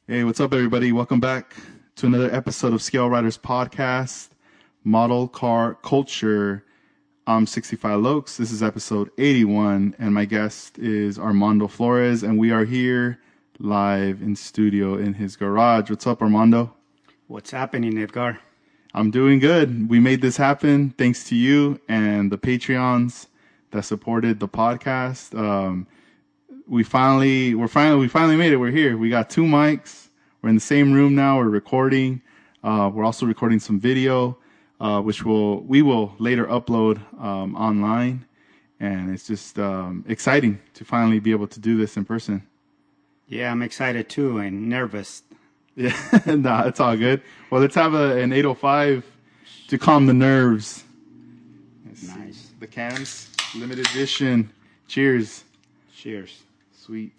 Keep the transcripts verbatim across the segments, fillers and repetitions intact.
Hey, what's up, everybody? Welcome back to another episode of Scale Riders Podcast, Model Car Culture. I'm sixty-five Lokes. This is episode eighty-one, and my guest is Armando Flores, and we are here live in studio in his garage. What's up, Armando? What's happening, Edgar? I'm doing good. We made this happen thanks to you and the Patreons that supported the podcast. Um, we finally, we're finally, we finally made it. We're here. We got two mics. We're in the same room now. We're recording. Uh, we're also recording some video, uh, which will we will later upload um, online. And it's just um, exciting to finally be able to do this in person. Yeah, I'm excited too and nervous. Yeah, nah, it's all good. Well, let's have a, an eight oh five to calm the nerves. Let's Nice. see. The cans, limited edition. Cheers. Cheers. Sweet.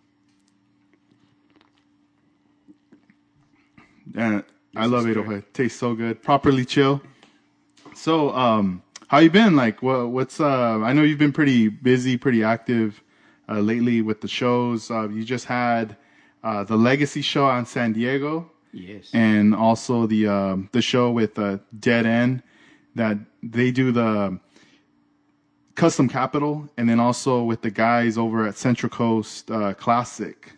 Yeah, I love eight oh five. Tastes so good. Properly chill. So, um, how you been? Like, what, what's? Uh, I know you've been pretty busy, pretty active uh, lately with the shows. Uh, you just had uh, the Legacy show on San Diego, Yes. and also the um, the show with uh, Dead End that they do the Custom Capital, and then also with the guys over at Central Coast uh, Classic.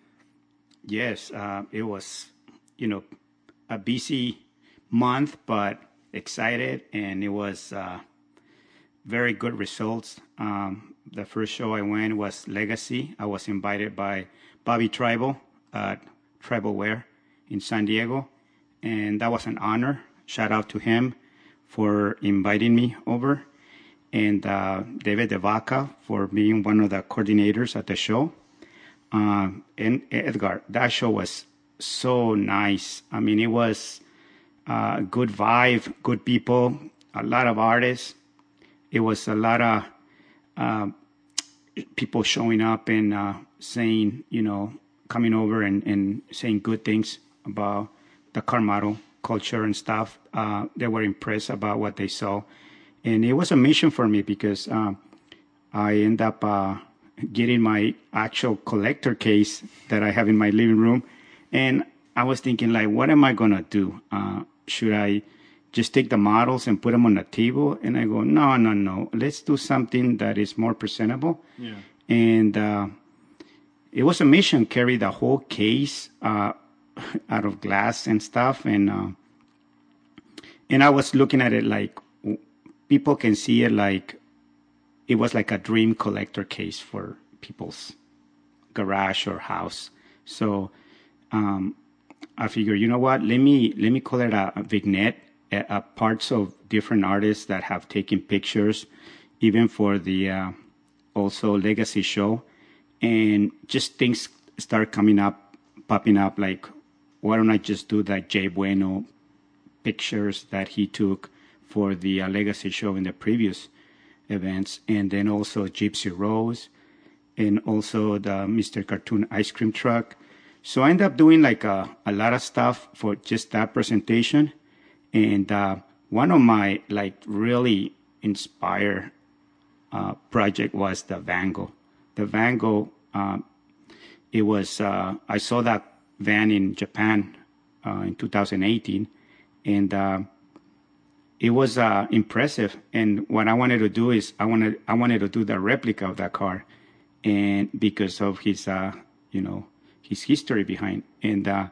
Yes, uh, it was, you know, a busy month, but excited, and it was uh, very good results. Um, the first show I went was Legacy. I was invited by Bobby Tribal at Tribal Wear in San Diego, and that was an honor. Shout out to him for inviting me over, and uh, David DeVaca for being one of the coordinators at the show. Uh, and Edgar, that show was so nice. I mean, it was uh, good vibe, good people, a lot of artists. It was a lot of uh, people showing up and uh, saying, you know, coming over and, and saying good things about the car model culture and stuff. Uh, they were impressed about what they saw. And it was a mission for me because uh, I end up uh, getting my actual collector case that I have in my living room. And I was thinking, like, what am I going to do? Uh, should I just take the models and put them on the table? And I go, no, no, no. Let's do something that is more presentable. Yeah. And uh, it was a mission, carry the whole case uh, out of glass and stuff. And, uh, and I was looking at it like, people can see it like it was like a dream collector case for people's garage or house. So um, I figured, you know what? Let me let me call it a, a vignette, a, a parts of different artists that have taken pictures, even for the uh, also Legacy show, and just things start coming up, popping up. Like, why don't I just do that Jay Bueno pictures that he took for the uh, Legacy show in the previous events, and then also Gypsy Rose, and also the Mister Cartoon ice cream truck. So I ended up doing like a, a lot of stuff for just that presentation. And uh, one of my like really inspired uh, project was the Van Gogh. The Van Gogh, uh, it was, uh, I saw that van in Japan uh, in two thousand eighteen, and uh, it was uh, impressive, and what I wanted to do is I wanted I wanted to do the replica of that car, and because of his uh, you know his history behind, and uh,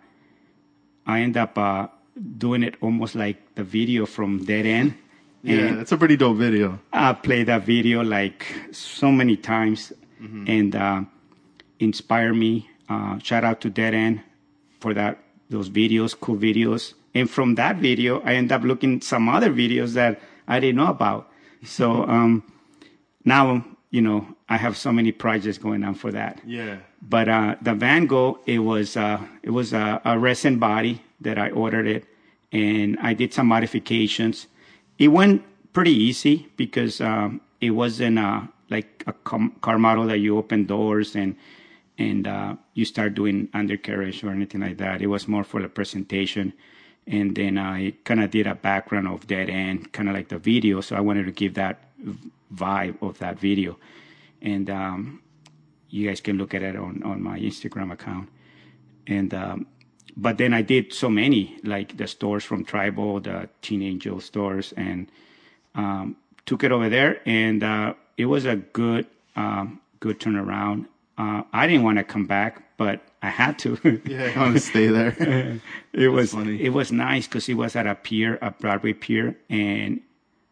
I end up uh, doing it almost like the video from Dead End. Yeah, it's a pretty dope video. I played that video like so many times, mm-hmm. and uh, inspired me. Uh, shout out to Dead End for that those videos, cool videos. And from that video, I end up looking some other videos that I didn't know about. So um, now, you know, I have so many projects going on for that. Yeah. But uh, the Van Gogh, it was uh, it was a, a resin body that I ordered it, and I did some modifications. It went pretty easy because um, it wasn't uh, like a com- car model that you open doors and and uh, you start doing undercarriage or anything like that. It was more for the presentation. And then I kind of did a background of Dead End, kind of like the video. So I wanted to give that vibe of that video. And um, you guys can look at it on, on my Instagram account. and um, but then I did so many, like the stores from Tribal, the Teen Angel stores, and um, took it over there, and uh, it was a good um, good turnaround. Uh, I didn't want to come back, but I had to. Yeah, I want to stay there. it That's was funny. it was nice because it was at a pier, a Broadway pier, and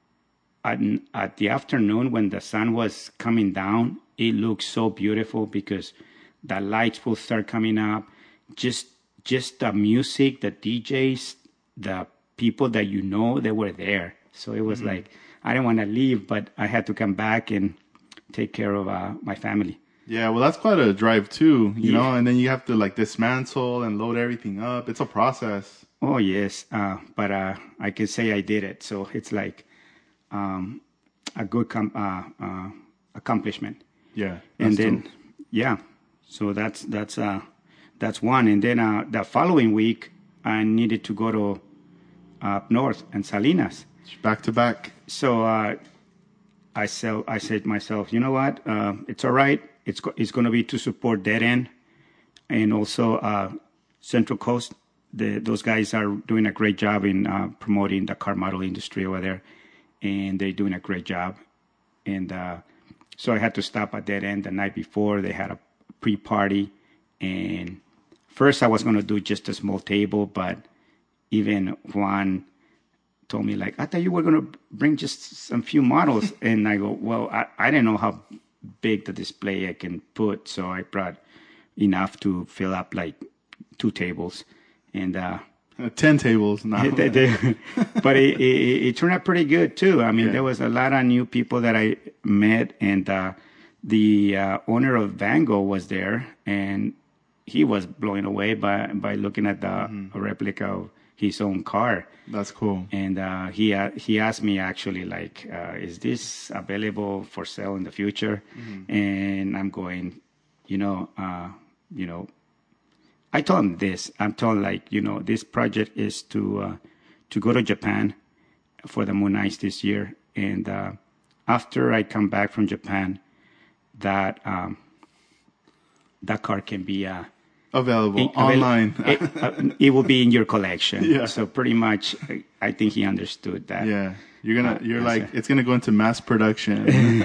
at, at the afternoon when the sun was coming down, it looked so beautiful because the lights will start coming up. Just just the music, the D Js, the people that you know, they were there. So it was mm-hmm. like I didn't want to leave, but I had to come back and take care of uh, my family. Yeah, well, that's quite a drive too, you Yeah. know, and then you have to like dismantle and load everything up. It's a process. Oh, yes. Uh, but uh, I can say I did it. So it's like um, a good com- uh, uh, accomplishment. Yeah. And then, dope. yeah, so that's that's uh, that's one. And then uh, the following week, I needed to go to up north and Salinas. Back to back. So uh, I, sell, I said to myself, you know what? Uh, it's all right. It's go- it's going to be to support Dead End and also uh, Central Coast. The, those guys are doing a great job in uh, promoting the car model industry over there, and they're doing a great job. And uh, so I had to stop at Dead End the night before. They had a pre-party, and first I was going to do just a small table, but even Juan told me, like, I thought you were going to bring just some few models. And I go, well, I, I didn't know how big the display I can put, so I brought enough to fill up like two tables. And uh, uh, ten tables now. they, they, but it, it, it turned out pretty good too. I mean, Yeah. there was a lot of new people that I met, and uh, the uh, owner of Van Gogh was there, and he was blown away by by looking at the mm-hmm. a replica of his own car. That's cool. And uh, he uh, he asked me actually, like, uh, is this available for sale in the future? Mm-hmm. And I'm going, you know, uh, you know. I told him this. I'm told, like, you know, this project is to uh, to go to Japan for the Moon Ice this year. And uh, after I come back from Japan, that um, that car can be uh, available in, online. it, uh, it will be in your collection. Yeah. So pretty much, I think he understood that. Yeah. You're gonna, Uh, you're I like, see. it's gonna go into mass production.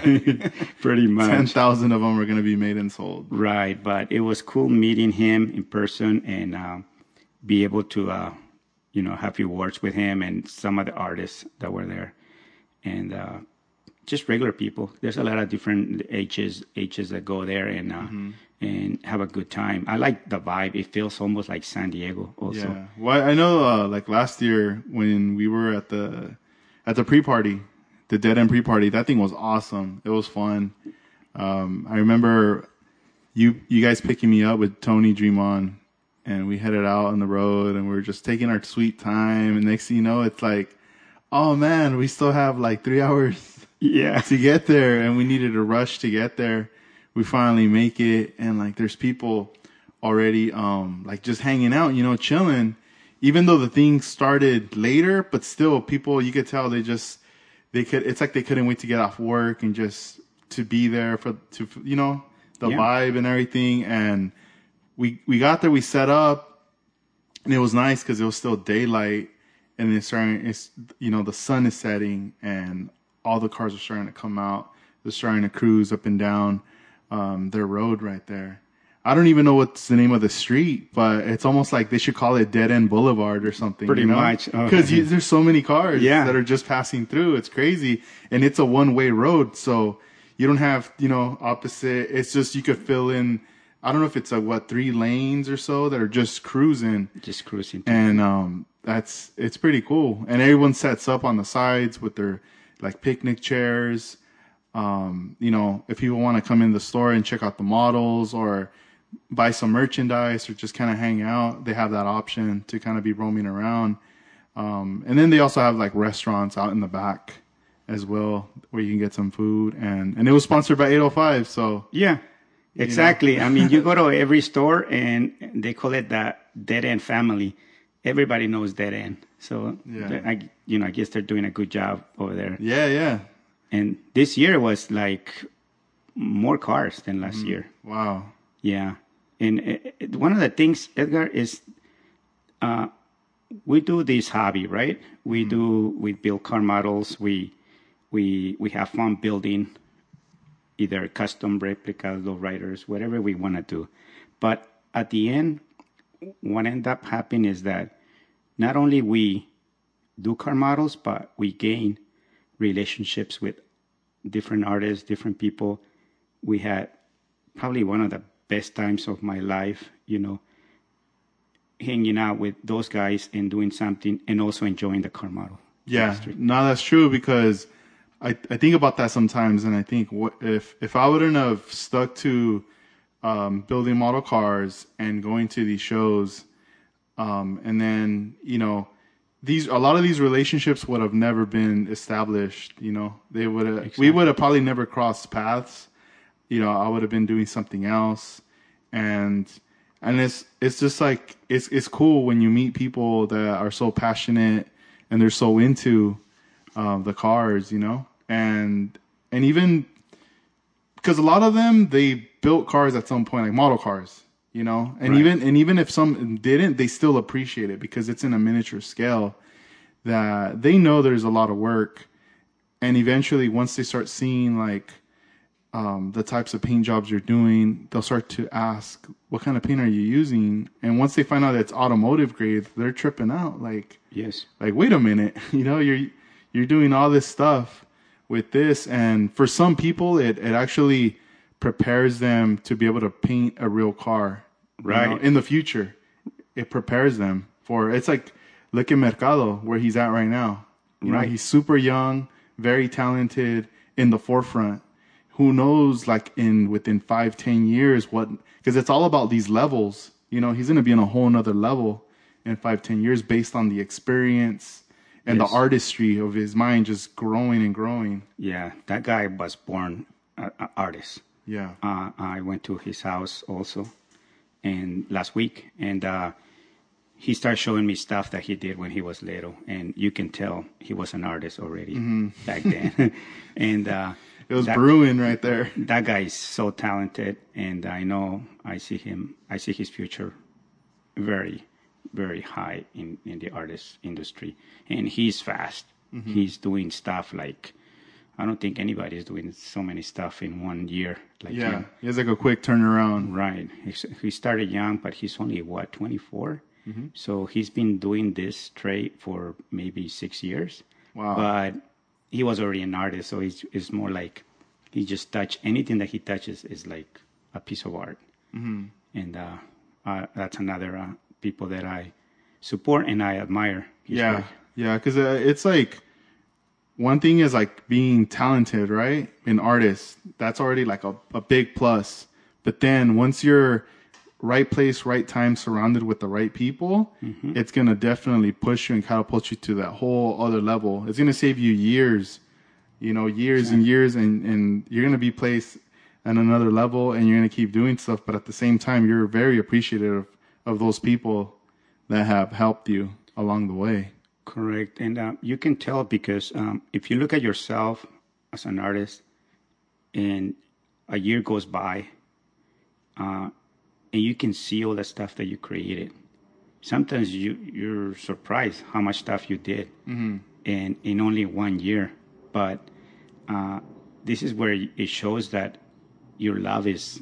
Pretty much. Ten thousand of them are gonna be made and sold. Right, but it was cool meeting him in person and uh, be able to, uh, you know, have few words with him and some of the artists that were there, and uh, just regular people. There's a lot of different ages ages that go there and uh, mm-hmm. and have a good time. I like the vibe. It feels almost like San Diego. Also, Yeah. Well, I know, uh, like last year when we were at the at the pre-party, the Dead End pre-party, that thing was awesome. It was fun. Um, I remember you you guys picking me up with Tony Dream On, and we headed out on the road, and we were just taking our sweet time. And next thing you know, it's like, oh man, we still have like three hours yeah, to get there, and we needed a rush to get there. We finally make it, and like there's people already um like just hanging out, you know, chilling. Even though the thing started later, but still people, you could tell they just, they could, it's like they couldn't wait to get off work and just to be there for, to, you know, the Yeah. vibe and everything. And we, we got there, we set up, and it was nice because it was still daylight, and it's starting, it's, you know, the sun is setting and all the cars are starting to come out. They're starting to cruise up and down um, their road right there. I don't even know what's the name of the street, but it's almost like they should call it Dead End Boulevard or something. Pretty you know? much. Oh. Because there's so many cars Yeah. that are just passing through. It's crazy. And it's a one-way road, so you don't have, you know, opposite. It's just you could fill in, I don't know if it's like, what, three lanes or so that are just cruising. just cruising. And um, that's, it's pretty cool. And everyone sets up on the sides with their, like, picnic chairs. Um, you know, if people want to come in the store and check out the models or buy some merchandise or just kind of hang out, they have that option to kind of be roaming around. Um, and then they also have like restaurants out in the back as well where you can get some food. And, and it was sponsored by eight oh five. So Yeah, exactly. I mean, you go to every store and they call it the Dead End family. Everybody knows Dead End. So, Yeah. I, you know, I guess they're doing a good job over there. yeah, yeah. And this year was like more cars than last year. Wow. Yeah. And uh, one of the things, Edgar, is uh, we do this hobby, right? We mm-hmm. do we build car models. We we we have fun building either custom replicas, lowriders, whatever we want to do. But at the end, what ends up happening is that not only we do car models, but we gain relationships with different artists, different people. We had probably one of the best times of my life, you know, hanging out with those guys and doing something and also enjoying the car model. Yeah, industry. No, that's true because I, I think about that sometimes, and I think what if if I wouldn't have stuck to um, building model cars and going to these shows, um, and then you know these a lot of these relationships would have never been established. You know, they would have exactly. we would have probably never crossed paths. You know, I would have been doing something else, and and it's it's just like it's it's cool when you meet people that are so passionate and they're so into uh, the cars, you know. And and even because a lot of them they built cars at some point, like model cars, you know. And right. even and even if some didn't, they still appreciate it because it's in a miniature scale that they know there's a lot of work. And eventually, once they start seeing like um, the types of paint jobs you're doing, they'll start to ask, "What kind of paint are you using?" And once they find out it's automotive grade, they're tripping out. Like, yes, like wait a minute, you know, you're you're doing all this stuff with this, and for some people it, it actually prepares them to be able to paint a real car right you know, in the future. It prepares them for it's like look at Mercado where he's at right now, you right know, he's super young, very talented, in the forefront. Who knows, like in within five ten years what, because it's all about these levels, you know. He's going to be on a whole nother level in five ten years based on the experience and yes. the artistry of his mind just growing and growing. Yeah, that guy was born an artist. Yeah. Uh, I went to his house also and last week, and uh, he started showing me stuff that he did when he was little, and you can tell he was an artist already mm-hmm. back then. and uh, it was that, brewing right there. That guy is so talented, and I know I see him. I see his future very, very high in, in the artist industry, and he's fast. Mm-hmm. He's doing stuff like I don't think anybody is doing so many stuff in one year. Like yeah, him. He has like a quick turnaround. Right. He, he started young, but he's only what twenty-four. Mm-hmm. So he's been doing this trade for maybe six years. Wow. But he was already an artist, so he's, it's more like he just touch anything that he touches is like a piece of art. Mm-hmm. And uh, uh, that's another uh, people that I support and I admire. Yeah, work. yeah, because uh, it's like one thing is like being talented, right? An artist, that's already like a, a big plus. But then once you're right place, right time, surrounded with the right people, mm-hmm. it's going to definitely push you and catapult you to that whole other level. It's going to save you years, you know, years yeah. and years, and, and you're going to be placed at another level and you're going to keep doing stuff. But at the same time, you're very appreciative of those people that have helped you along the way. Correct. And uh, you can tell because um, if you look at yourself as an artist and a year goes by, uh, and you can see all the stuff that you created. Sometimes you, you're surprised how much stuff you did mm-hmm. in, in only one year. But uh, this is where it shows that your love is,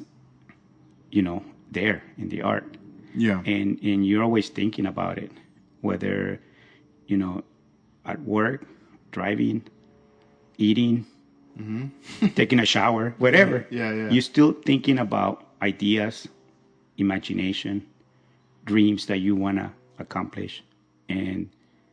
you know, there in the art. Yeah. And, and you're always thinking about it, whether, you know, at work, driving, eating, mm-hmm. taking a shower, whatever. Yeah, yeah, yeah. You're still thinking about ideas, imagination, dreams that you want to accomplish. And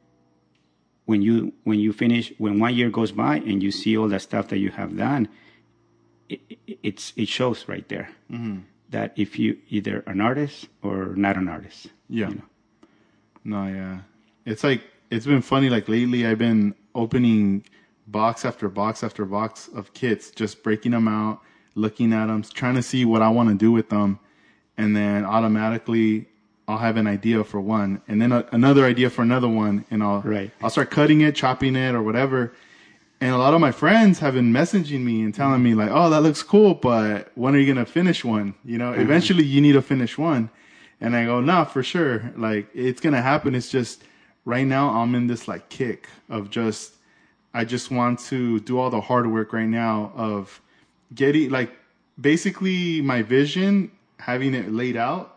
when you when you finish, when one year goes by and you see all the stuff that you have done, it, it, it's it shows right there mm-hmm. that if you either an artist or not an artist. Yeah. You know? No, yeah. It's like, it's been funny, like lately I've been opening box after box after box of kits, just breaking them out, looking at them, trying to see what I want to do with them. And then automatically I'll have an idea for one, and then a, another idea for another one, and I'll right. I'll start cutting it, chopping it, or whatever. And a lot of my friends have been messaging me and telling me like, oh, that looks cool, but when are you going to finish one? You know, mm-hmm. eventually you need to finish one. And I go, nah, for sure. Like, it's going to happen. It's just right now I'm in this like kick of just, I just want to do all the hard work right now of getting like basically my vision, having it laid out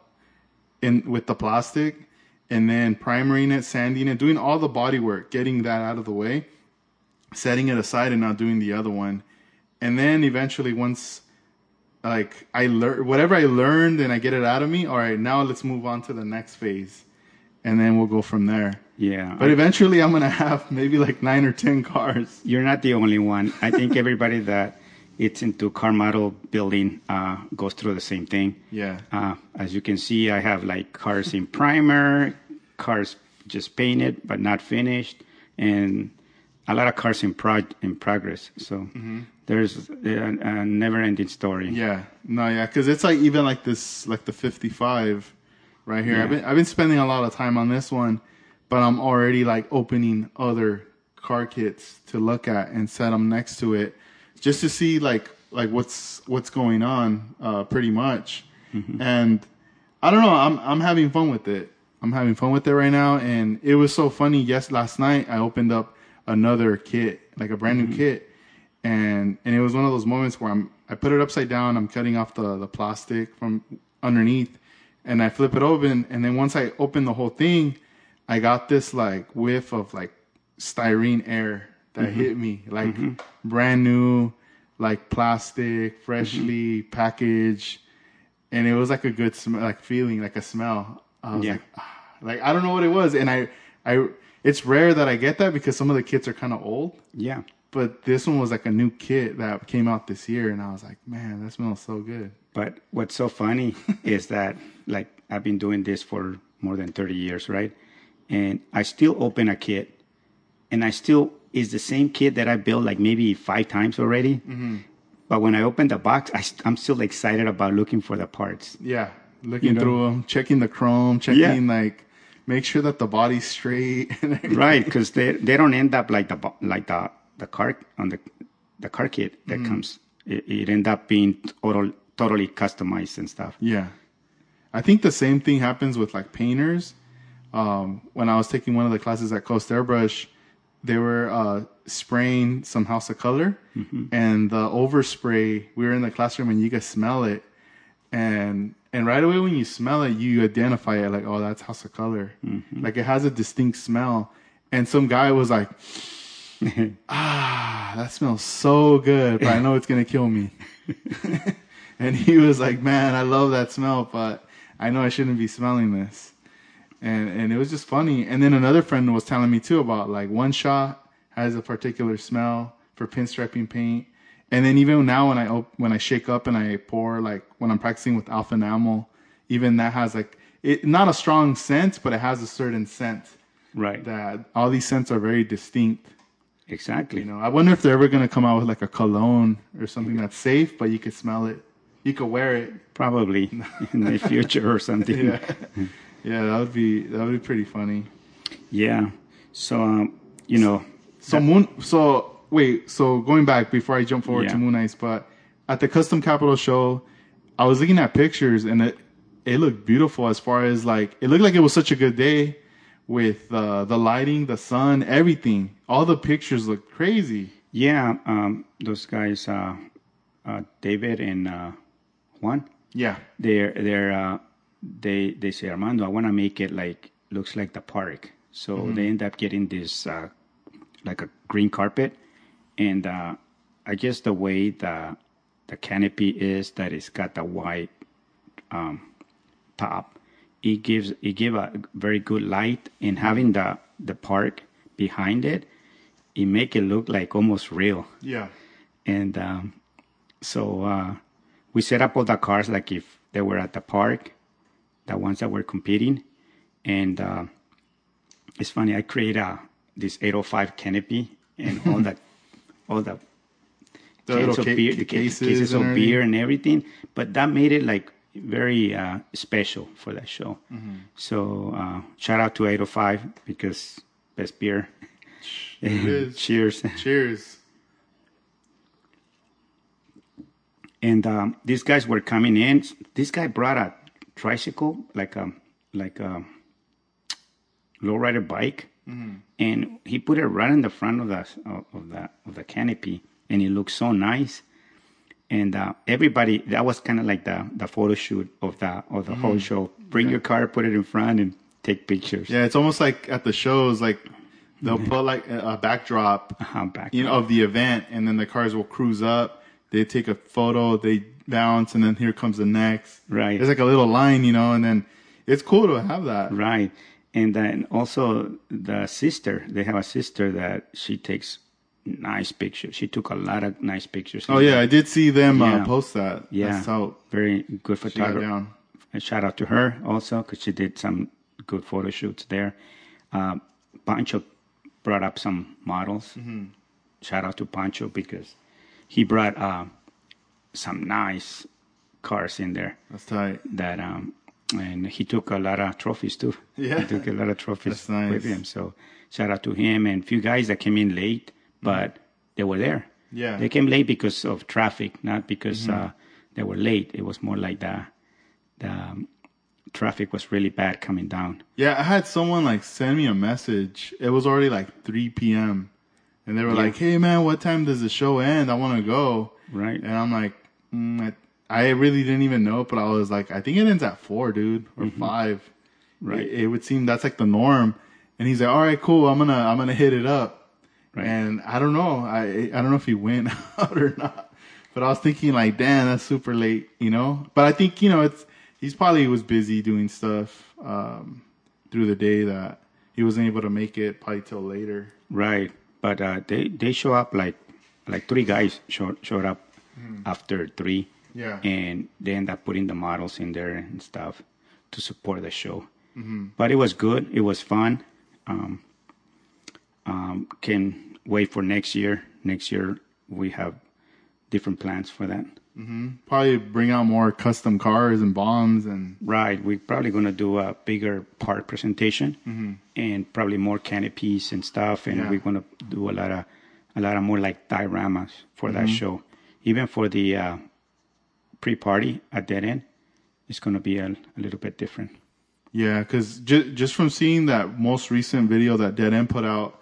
in with the plastic and then primering it, sanding it, doing all the body work, getting that out of the way, setting it aside and not doing the other one. And then eventually once like I learn whatever I learned and I get it out of me, all right, now let's move on to the next phase. And then we'll go from there. Yeah. But I, eventually I'm going to have maybe like nine or ten cars. You're not the only one. I think everybody that it's into car model building uh, goes through the same thing. Yeah. Uh, as you can see, I have like cars in primer, cars just painted but not finished, and a lot of cars in prog- in progress. So mm-hmm. there's a, a never-ending story. Yeah. No, yeah, because it's like even like this, like the fifty-five right here. Yeah. I've been I've been spending a lot of time on this one, but I'm already like opening other car kits to look at and set them next to it, just to see like like what's what's going on, uh, pretty much. Mm-hmm. And I don't know, I'm I'm having fun with it. I'm having fun with it right now, and it was so funny. Yes, last night I opened up another kit, like a brand new mm-hmm. kit, and and it was one of those moments where I'm I put it upside down. I'm cutting off the the plastic from underneath. And I flip it open, and then once I open the whole thing, I got this like whiff of like styrene air that mm-hmm. hit me, like mm-hmm. brand new, like plastic, freshly mm-hmm. packaged, and it was like a good smell, like feeling, like a smell. I was yeah. like, ah. like I don't know what it was, and I, I, it's rare that I get that because some of the kits are kind of old. Yeah. But this one was like a new kit that came out this year, and I was like, man, that smells so good. But what's so funny is that, like, I've been doing this for more than thirty years, right? And I still open a kit, and I still, it's the same kit that I built like maybe five times already. Mm-hmm. But when I open the box, I, I'm still excited about looking for the parts. Yeah, looking you know? through them, checking the chrome, checking yeah. like, make sure that the body's straight. Right, because they they don't end up like the like the the car on the the car kit that mm-hmm. comes. It, it end up being total, totally customized and stuff. Yeah, I think the same thing happens with like painters. Um, when I was taking one of the classes at Coast Airbrush, they were uh, spraying some House of Color, mm-hmm. and the overspray. We were in the classroom, and you could smell it, and and right away when you smell it, you identify it like, oh, that's House of Color. Mm-hmm. Like it has a distinct smell. And some guy was like, ah, that smells so good, but I know it's gonna kill me. And he was like, man, I love that smell, but I know I shouldn't be smelling this. And and it was just funny. And then another friend was telling me too about like One Shot has a particular smell for pinstriping paint. And then even now when I op- when I shake up and I pour, like when I'm practicing with Alpha Enamel, even that has like it not a strong scent, but it has a certain scent. Right. That all these scents are very distinct. Exactly. You know, I wonder if they're ever gonna come out with like a cologne or something that's safe, but you could smell it. You could wear it. Probably in the future or something. Yeah. Yeah, that would be that would be pretty funny. Yeah. So um, you know. So that, Moon. So wait. So going back before I jump forward yeah. to Moon Ice, but at the Custom Capital show, I was looking at pictures and it it looked beautiful. As far as like, it looked like it was such a good day with uh, the lighting, the sun, everything. All the pictures look crazy. Yeah. Um, those guys, uh, uh, David and uh, Juan. Yeah. They're they're. Uh, They they say, Armando, I want to make it like looks like the park. So mm-hmm. they end up getting this uh, like a green carpet, and uh, I guess the way the the canopy is that it's got the white um, top, it gives it give a very good light, and having the the park behind it, it make it look like almost real. Yeah, and um, so uh, we set up all the cars like if they were at the park. The ones that were competing, and uh, it's funny. I create a this eight oh five canopy and all that, all the, the cans of ca- beer, the cases, cases of and beer and everything. But that made it like very uh, special for that show. Mm-hmm. So uh, shout out to eight oh five because best beer. It is. Cheers. Cheers. And um, these guys were coming in. This guy brought a tricycle, like a like a lowrider bike, mm-hmm. and he put it right in the front of the of the of the canopy, and it looked so nice. And uh, everybody, that was kind of like the the photo shoot of the of the mm-hmm. whole show. Bring yeah. your car, put it in front, and take pictures. Yeah, it's almost like at the shows, like they'll mm-hmm. put like a backdrop, uh-huh, backdrop, you know, of the event, and then the cars will cruise up. They take a photo, they bounce, and then here comes the next. Right. It's like a little line, you know, and then it's cool to have that. Right. And then also the sister, they have a sister that she takes nice pictures. She took a lot of nice pictures. Oh, yeah. I did see them yeah. uh, post that. Yeah. That's how very good photographer. A shout out to her also because she did some good photo shoots there. Uh, Pancho brought up some models. Mm-hmm. Shout out to Pancho because he brought uh, some nice cars in there. That's tight. That um, and he took a lot of trophies too. Yeah, he took a lot of trophies That's nice. with him. So shout out to him and a few guys that came in late, but mm-hmm. they were there. Yeah, they came late because of traffic, not because mm-hmm. uh, they were late. It was more like the the um, traffic was really bad coming down. Yeah, I had someone like send me a message. It was already like three p.m. and they were yeah. like, "Hey man, what time does the show end? I want to go." Right. And I'm like, mm, I, I really didn't even know, but I was like, I think it ends at four, dude, or mm-hmm. five. Right. It, it would seem that's like the norm. And he's like, all right, cool. I'm gonna, I'm gonna hit it up. Right. And I don't know. I, I don't know if he went out or not. But I was thinking like, damn, that's super late, you know. But I think you know, it's he's probably was busy doing stuff um, through the day that he wasn't able to make it probably till later. Right. But uh, they they show up like. Like three guys showed showed up mm. after three, yeah, and they end up putting the models in there and stuff to support the show. Mm-hmm. But it was good. It was fun. Um, um, can wait for next year. Next year we have different plans for that. Mm-hmm. Probably bring out more custom cars and bombs and right. We're probably gonna do a bigger part presentation mm-hmm. and probably more canopies and stuff. And yeah. we're gonna do a lot of. A lot of more like dioramas for mm-hmm. that show. Even for the uh, pre-party at Dead End, it's going to be a, a little bit different. Yeah, because ju- just from seeing that most recent video that Dead End put out,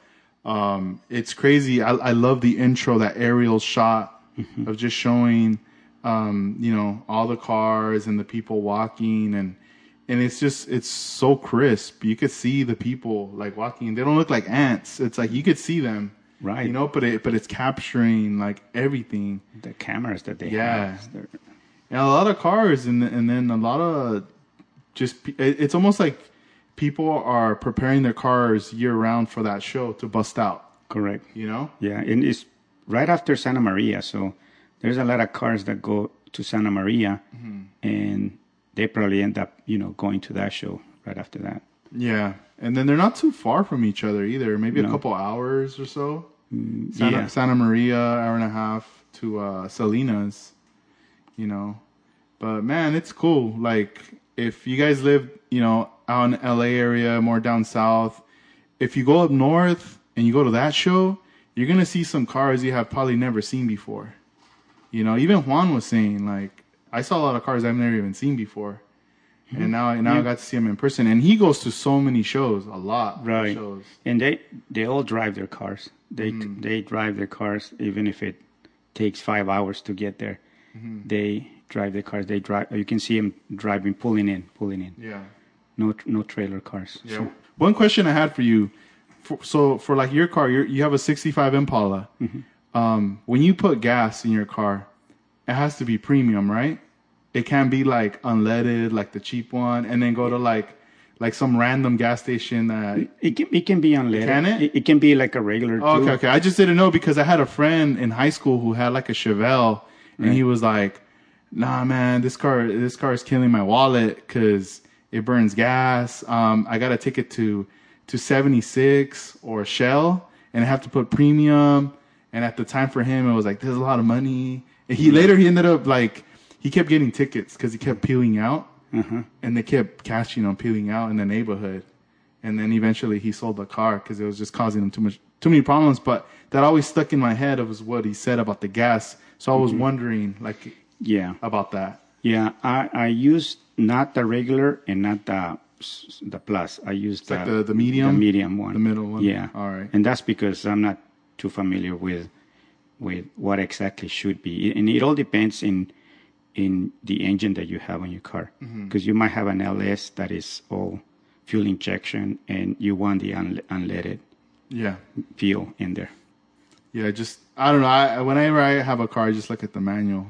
um, it's crazy. I-, I love the intro, that aerial shot mm-hmm. of just showing, um, you know, all the cars and the people walking. And and it's just, it's so crisp. You could see the people like walking. They don't look like ants. It's like you could see them. Right. You know, but it but it's capturing like everything. The cameras that they yeah. have. Yeah. And a lot of cars and and then a lot of just it's almost like people are preparing their cars year round for that show to bust out. Correct. You know? Yeah, and it's right after Santa Maria, so there's a lot of cars that go to Santa Maria mm-hmm. and they probably end up, you know, going to that show right after that. Yeah. And then they're not too far from each other either. Maybe no. a couple hours or so. Mm, Santa, yeah. Santa Maria, hour and a half to uh, Salinas, you know. But, man, it's cool. Like, if you guys live, you know, out in L A area, more down south, if you go up north and you go to that show, you're going to see some cars you have probably never seen before. You know, even Juan was saying, like, I saw a lot of cars I've never even seen before. And now, now yeah. I got to see him in person, and he goes to so many shows, a lot right. of shows. And they they all drive their cars. They mm. they drive their cars, even if it takes five hours to get there. Mm-hmm. They drive their cars. They drive. You can see them driving, pulling in, pulling in. Yeah. No no trailer cars. Yeah. So. One question I had for you, for, so for like your car, you're, you have a sixty-five Impala. Mm-hmm. Um, when you put gas in your car, it has to be premium, right? It can't be like unleaded, like the cheap one, and then go to like like some random gas station that it can it can be unleaded. Can it? It, it can be like a regular. Oh, okay, too. okay. I just didn't know because I had a friend in high school who had like a Chevelle, and right. he was like, "Nah, man, this car this car is killing my wallet because it burns gas. Um, I got a ticket to to seventy-six or Shell, and I have to put premium. And at the time for him, it was like there's a lot of money. And he later he ended up like." He kept getting tickets because he kept peeling out, uh-huh. and they kept catching him peeling out in the neighborhood. And then eventually he sold the car because it was just causing him too much, too many problems. But that always stuck in my head of was what he said about the gas. So I was mm-hmm. wondering, like, Yeah. about that? Yeah. I, I use not the regular and not the the plus. I use the, Like the, the medium? the medium one. The middle one? Yeah. All right. And that's because I'm not too familiar with with what exactly should be. And it all depends in in the engine that you have on your car. Because mm-hmm. you might have an L S that is all fuel injection and you want the un- unleaded yeah. fuel in there. Yeah, just, I don't know. I, whenever I have a car, I just look at the manual.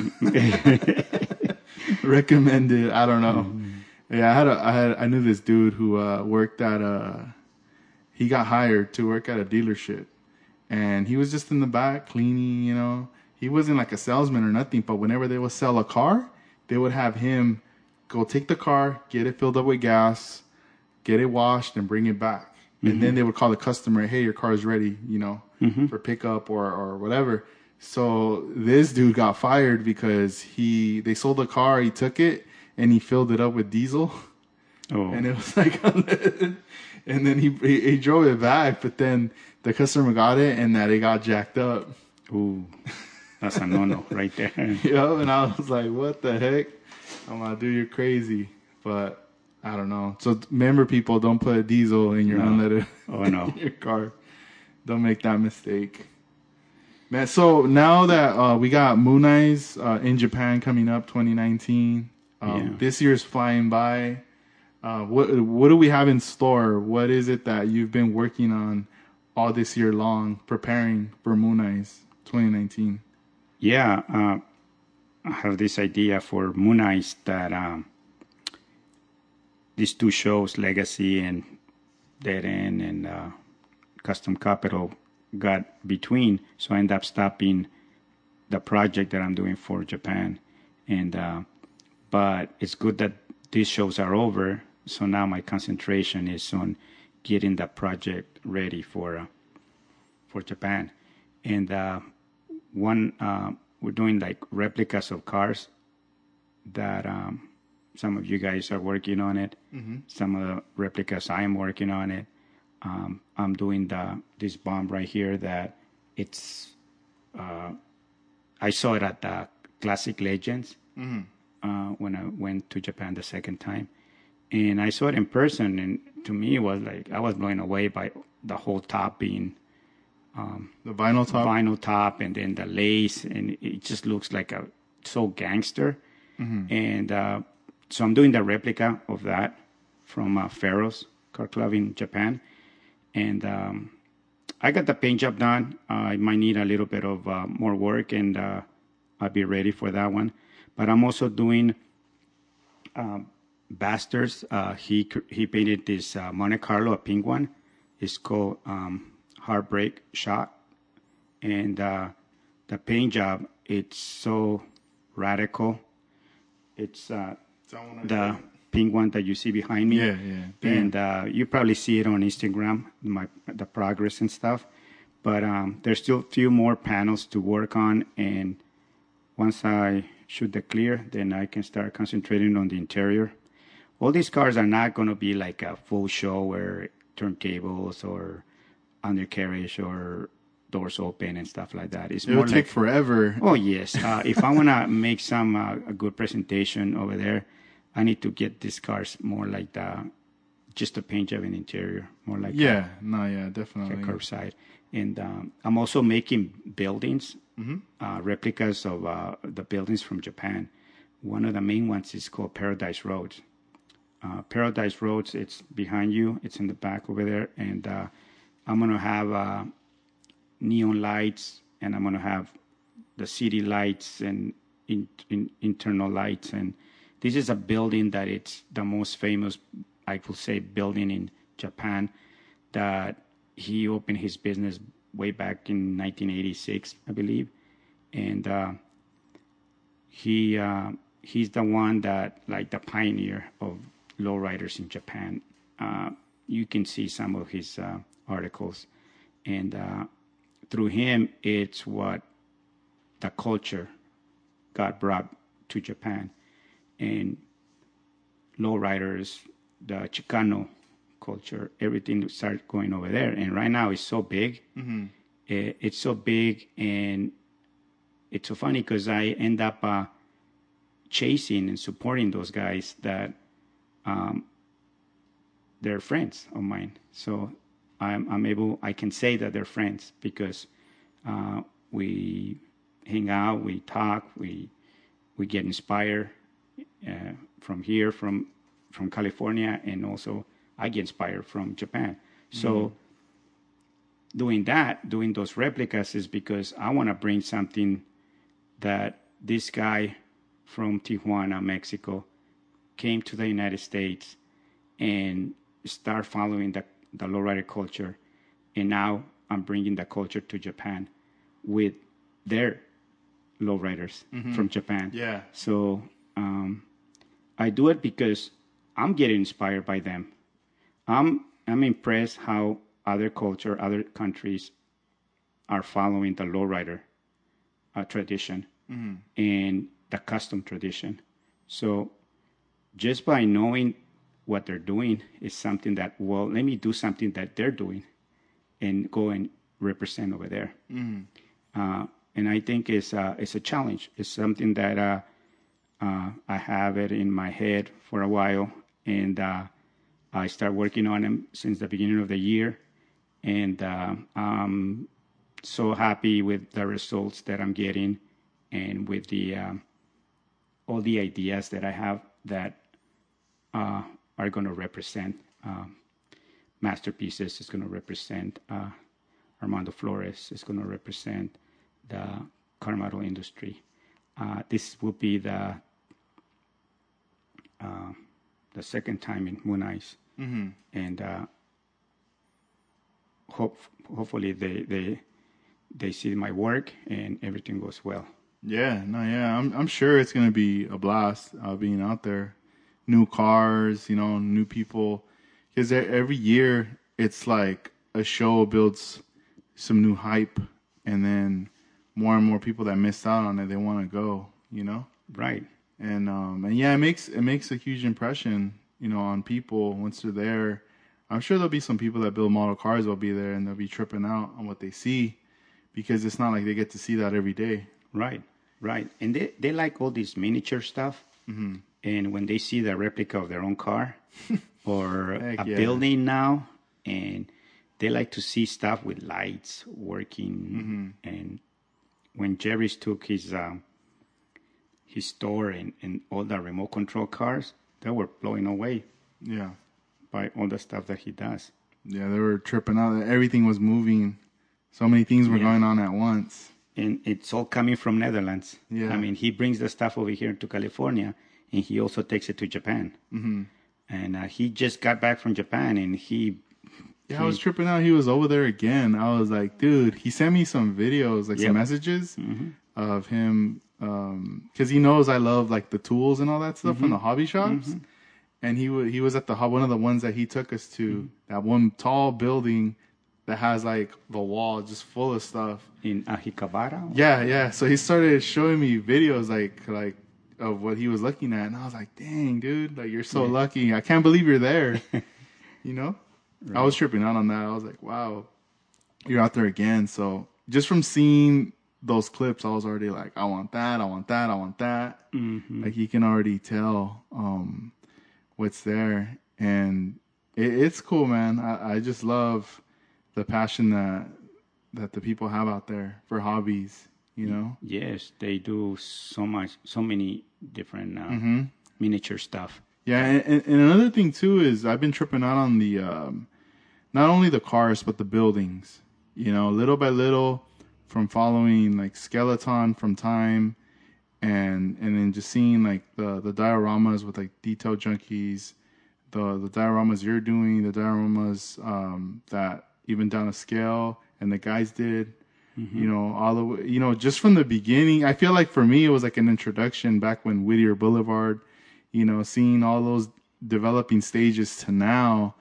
Recommended. I don't know. Mm-hmm. Yeah, I had a, I had, I knew this dude who uh, worked at a, he got hired to work at a dealership. And he was just in the back cleaning, you know. He wasn't like a salesman or nothing, but whenever they would sell a car, they would have him go take the car, get it filled up with gas, get it washed, and bring it back. Mm-hmm. And then they would call the customer, hey, your car is ready, you know, mm-hmm. for pickup or, or whatever. So this dude got fired because he they sold the car, he took it, and he filled it up with diesel. Oh. And it was like, and then he, he he drove it back, but then the customer got it, and that it got jacked up. Ooh, that's a no-no right there. Yeah, and I was like, what the heck? I'm like, dude, you're crazy. But I don't know. So remember, people, don't put diesel in your no. unleaded oh, no. in your car. Don't make that mistake. Man, so now that uh, we got Moon Eyes uh, in Japan coming up twenty nineteen, um, yeah. this year's flying by. Uh, what what do we have in store? What is it that you've been working on all this year long, preparing for Moon Eyes twenty nineteen? Yeah, uh, I have this idea for Moon Eyes that um, these two shows, Legacy and Dead End and uh, Custom Capital, got between. So I ended up stopping the project that I'm doing for Japan. And uh, but it's good that these shows are over. So now my concentration is on getting the project ready for uh, for Japan. And uh, one, uh, we're doing like replicas of cars that um, some of you guys are working on it. Mm-hmm. Some of the replicas I am working on it. Um, I'm doing the this bomb right here that it's. Uh, I saw it at the Classic Legends mm-hmm. uh, when I went to Japan the second time. And I saw it in person, and to me, it was like I was blown away by the whole top being um, the vinyl top, vinyl top, and then the lace, and it just looks like a so gangster. Mm-hmm. And uh, so I'm doing the replica of that from uh, Ferro's Car Club in Japan, and um, I got the paint job done. Uh, I might need a little bit of uh, more work, and uh, I'll be ready for that one. But I'm also doing. Um, Bastards, uh, he he painted this uh, Monte Carlo, a pink one. It's called um, Heartbreak Shot, and uh, the paint job, it's so radical. It's uh, the pink one that you see behind me. Yeah, yeah. Damn. And uh, you probably see it on Instagram, my the progress and stuff. But um, there's still a few more panels to work on, and once I shoot the clear, then I can start concentrating on the interior. All these cars are not going to be like a full show where turntables or undercarriage or doors open and stuff like that. It's It'll more take like, forever. Oh, yes. Uh, if I want to make some uh, a good presentation over there, I need to get these cars more like the, just a paint job and interior, more like yeah, a, no, yeah, definitely like curbside. And um, I'm also making buildings, mm-hmm. uh, replicas of uh, the buildings from Japan. One of the main ones is called Paradise Roads. Uh, Paradise Roads, it's behind you. It's in the back over there. And uh, I'm going to have uh, neon lights, and I'm going to have the city lights and in, in, internal lights. And this is a building that it's the most famous, I could say, building in Japan, that he opened his business way back in nineteen eighty-six, I believe. And uh, he uh, he's the one that, like the pioneer of lowriders in Japan. Uh, you can see some of his uh, articles. And uh, through him, it's what the culture got brought to Japan. And lowriders, the Chicano culture, everything started going over there. And right now it's so big. Mm-hmm. It, it's so big, and it's so funny because I end up uh, chasing and supporting those guys that um, they're friends of mine. So I'm, I'm able, I can say that they're friends because uh, we hang out, we talk, we we get inspired uh, from here, from from California, and also I get inspired from Japan. So mm-hmm. doing that, doing those replicas is because I want to bring something that this guy from Tijuana, Mexico, came to the United States and start following the, the lowrider culture. And now I'm bringing the culture to Japan with their lowriders mm-hmm. from Japan. Yeah. So um, I do it because I'm getting inspired by them. I'm I'm impressed how other culture, other countries are following the lowrider uh, tradition mm-hmm. and the custom tradition. So just by knowing what they're doing is something that, well, let me do something that they're doing and go and represent over there. Mm-hmm. Uh, and I think it's, uh, it's a challenge. It's something that uh, uh, I have it in my head for a while, and uh, I start working on them since the beginning of the year. And uh, I'm so happy with the results that I'm getting and with the um, all the ideas that I have that uh, are going to represent um, masterpieces. It's going to represent uh, Armando Flores. It's going to represent the car model industry. Uh, this will be the uh, the second time in Moon Eyes, mm-hmm. and uh, hope hopefully they they they see my work and everything goes well. Yeah, no, yeah, I'm I'm sure it's gonna be a blast uh, being out there. New cars, you know, new people. Because every year it's like a show builds some new hype, and then more and more people that missed out on it, they want to go, you know. Right. And um and yeah, it makes it makes a huge impression, you know, on people once they're there. I'm sure there'll be some people that build model cars will be there and they'll be tripping out on what they see, because it's not like they get to see that every day. Right. Right. And they, they like all this miniature stuff. Mm-hmm. And when they see the replica of their own car or Heck a yeah. building now, and they like to see stuff with lights working. Mm-hmm. And when Jerry's took his um, his store and, and all the remote control cars, they were blowing away. Yeah. By all the stuff that he does. Yeah, they were tripping out. Everything was moving. So many things were yeah. going on at once. And it's all coming from Netherlands. Yeah. I mean, he brings the stuff over here to California, and he also takes it to Japan. Mm-hmm. And uh, he just got back from Japan, and he... Yeah, he, I was tripping out. He was over there again. I was like, dude, he sent me some videos, like yep. some messages mm-hmm. of him, because um, he knows I love like the tools and all that stuff mm-hmm. in the hobby shops. Mm-hmm. And he w- he was at the one of the ones that he took us to, mm-hmm. that one tall building that has like the wall just full of stuff. In Ajicabara? Yeah, yeah. So he started showing me videos like like of what he was looking at, and I was like, dang, dude, like you're so yeah. lucky. I can't believe you're there. You know? Right. I was tripping out on that. I was like, wow, you're out there again. So just from seeing those clips, I was already like, I want that, I want that, I want that. Mm-hmm. Like you can already tell um, what's there. And it, it's cool, man. I, I just love the passion that that the people have out there for hobbies, you know? Yes, they do so much, so many different uh, mm-hmm. miniature stuff. Yeah, and, and another thing too is I've been tripping out on the, um, not only the cars, but the buildings, you know, little by little, from following like Skeleton from Time, and and then just seeing like the, the dioramas with like Detail Junkies, the, the dioramas you're doing, the dioramas um, that even down a scale, and the guys did, mm-hmm. you know, all the way, you know, just from the beginning. I feel like for me, it was like an introduction back when Whittier Boulevard, you know, seeing all those developing stages to now.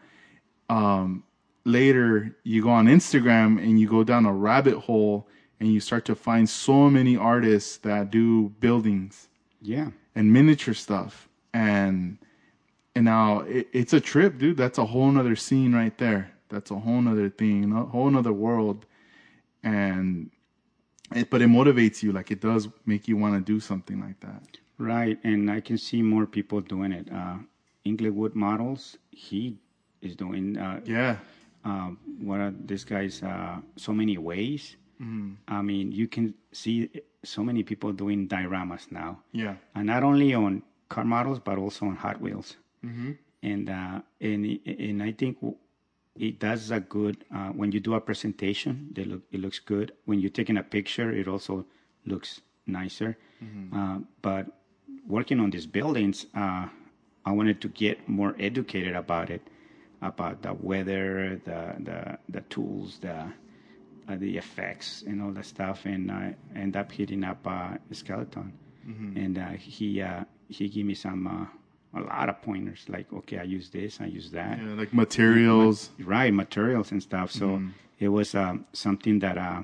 Um, later, you go on Instagram and you go down a rabbit hole and you start to find so many artists that do buildings, yeah, and miniature stuff. And, and now it, it's a trip, dude. That's a whole nother scene right there. That's a whole nother thing, a whole nother world. And it, but it motivates you. Like it does make you want to do something like that. Right, and I can see more people doing it. Uh, Inglewood Models, he is doing. Uh, Yeah. uh, what are these guys? Uh, so many ways. Mm-hmm. I mean, you can see so many people doing dioramas now, Yeah. and not only on car models but also on Hot Wheels. Mm-hmm. And uh, and and I think it does a good uh, when you do a presentation. They look it looks good. When you're taking a picture, it also looks nicer. Mm-hmm. Uh, but working on these buildings, uh, I wanted to get more educated about it, about the weather, the the the tools, the uh, the effects, and all that stuff. And I end up hitting up uh, Skeleton, Mm-hmm. and uh, he uh, he gave me some uh, a lot of pointers. Like, okay, I use this, I use that. Yeah, like materials. Right, materials and stuff. So Mm-hmm. it was um, something that uh,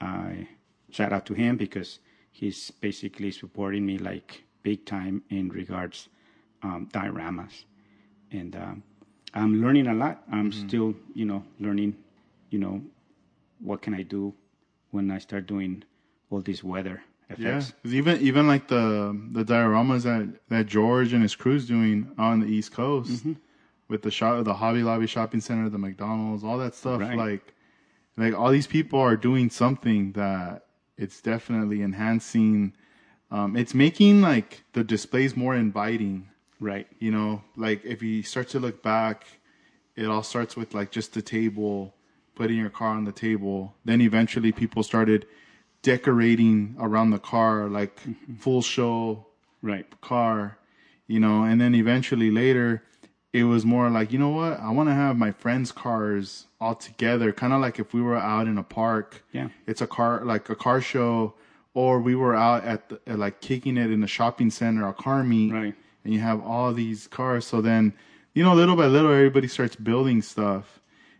I shout out to him because he's basically supporting me like big time in regards um, dioramas, and um, I'm learning a lot. I'm Mm-hmm. still, you know, learning, you know, what can I do when I start doing all these weather Yeah, effects. 'cause even even like the the dioramas that that George and his crew's doing on the East Coast Mm-hmm. with the shop, the Hobby Lobby shopping center, the McDonald's, all that stuff. Right. Like, like all these people are doing something that it's definitely enhancing. Um, it's making like the displays more inviting. Right. You know, like if you start to look back, it all starts with like just the table, putting your car on the table. Then eventually people started decorating around the car, like full show Right. car, you know, and then eventually later it was more like, you know what, I want to have my friends' cars all together, kind of like if we were out in a park. Yeah. It's a car, like a car show, or we were out at, the, at like kicking it in a shopping center, a car meet, Right. and you have all these cars. So then, you know, little by little, everybody starts building stuff,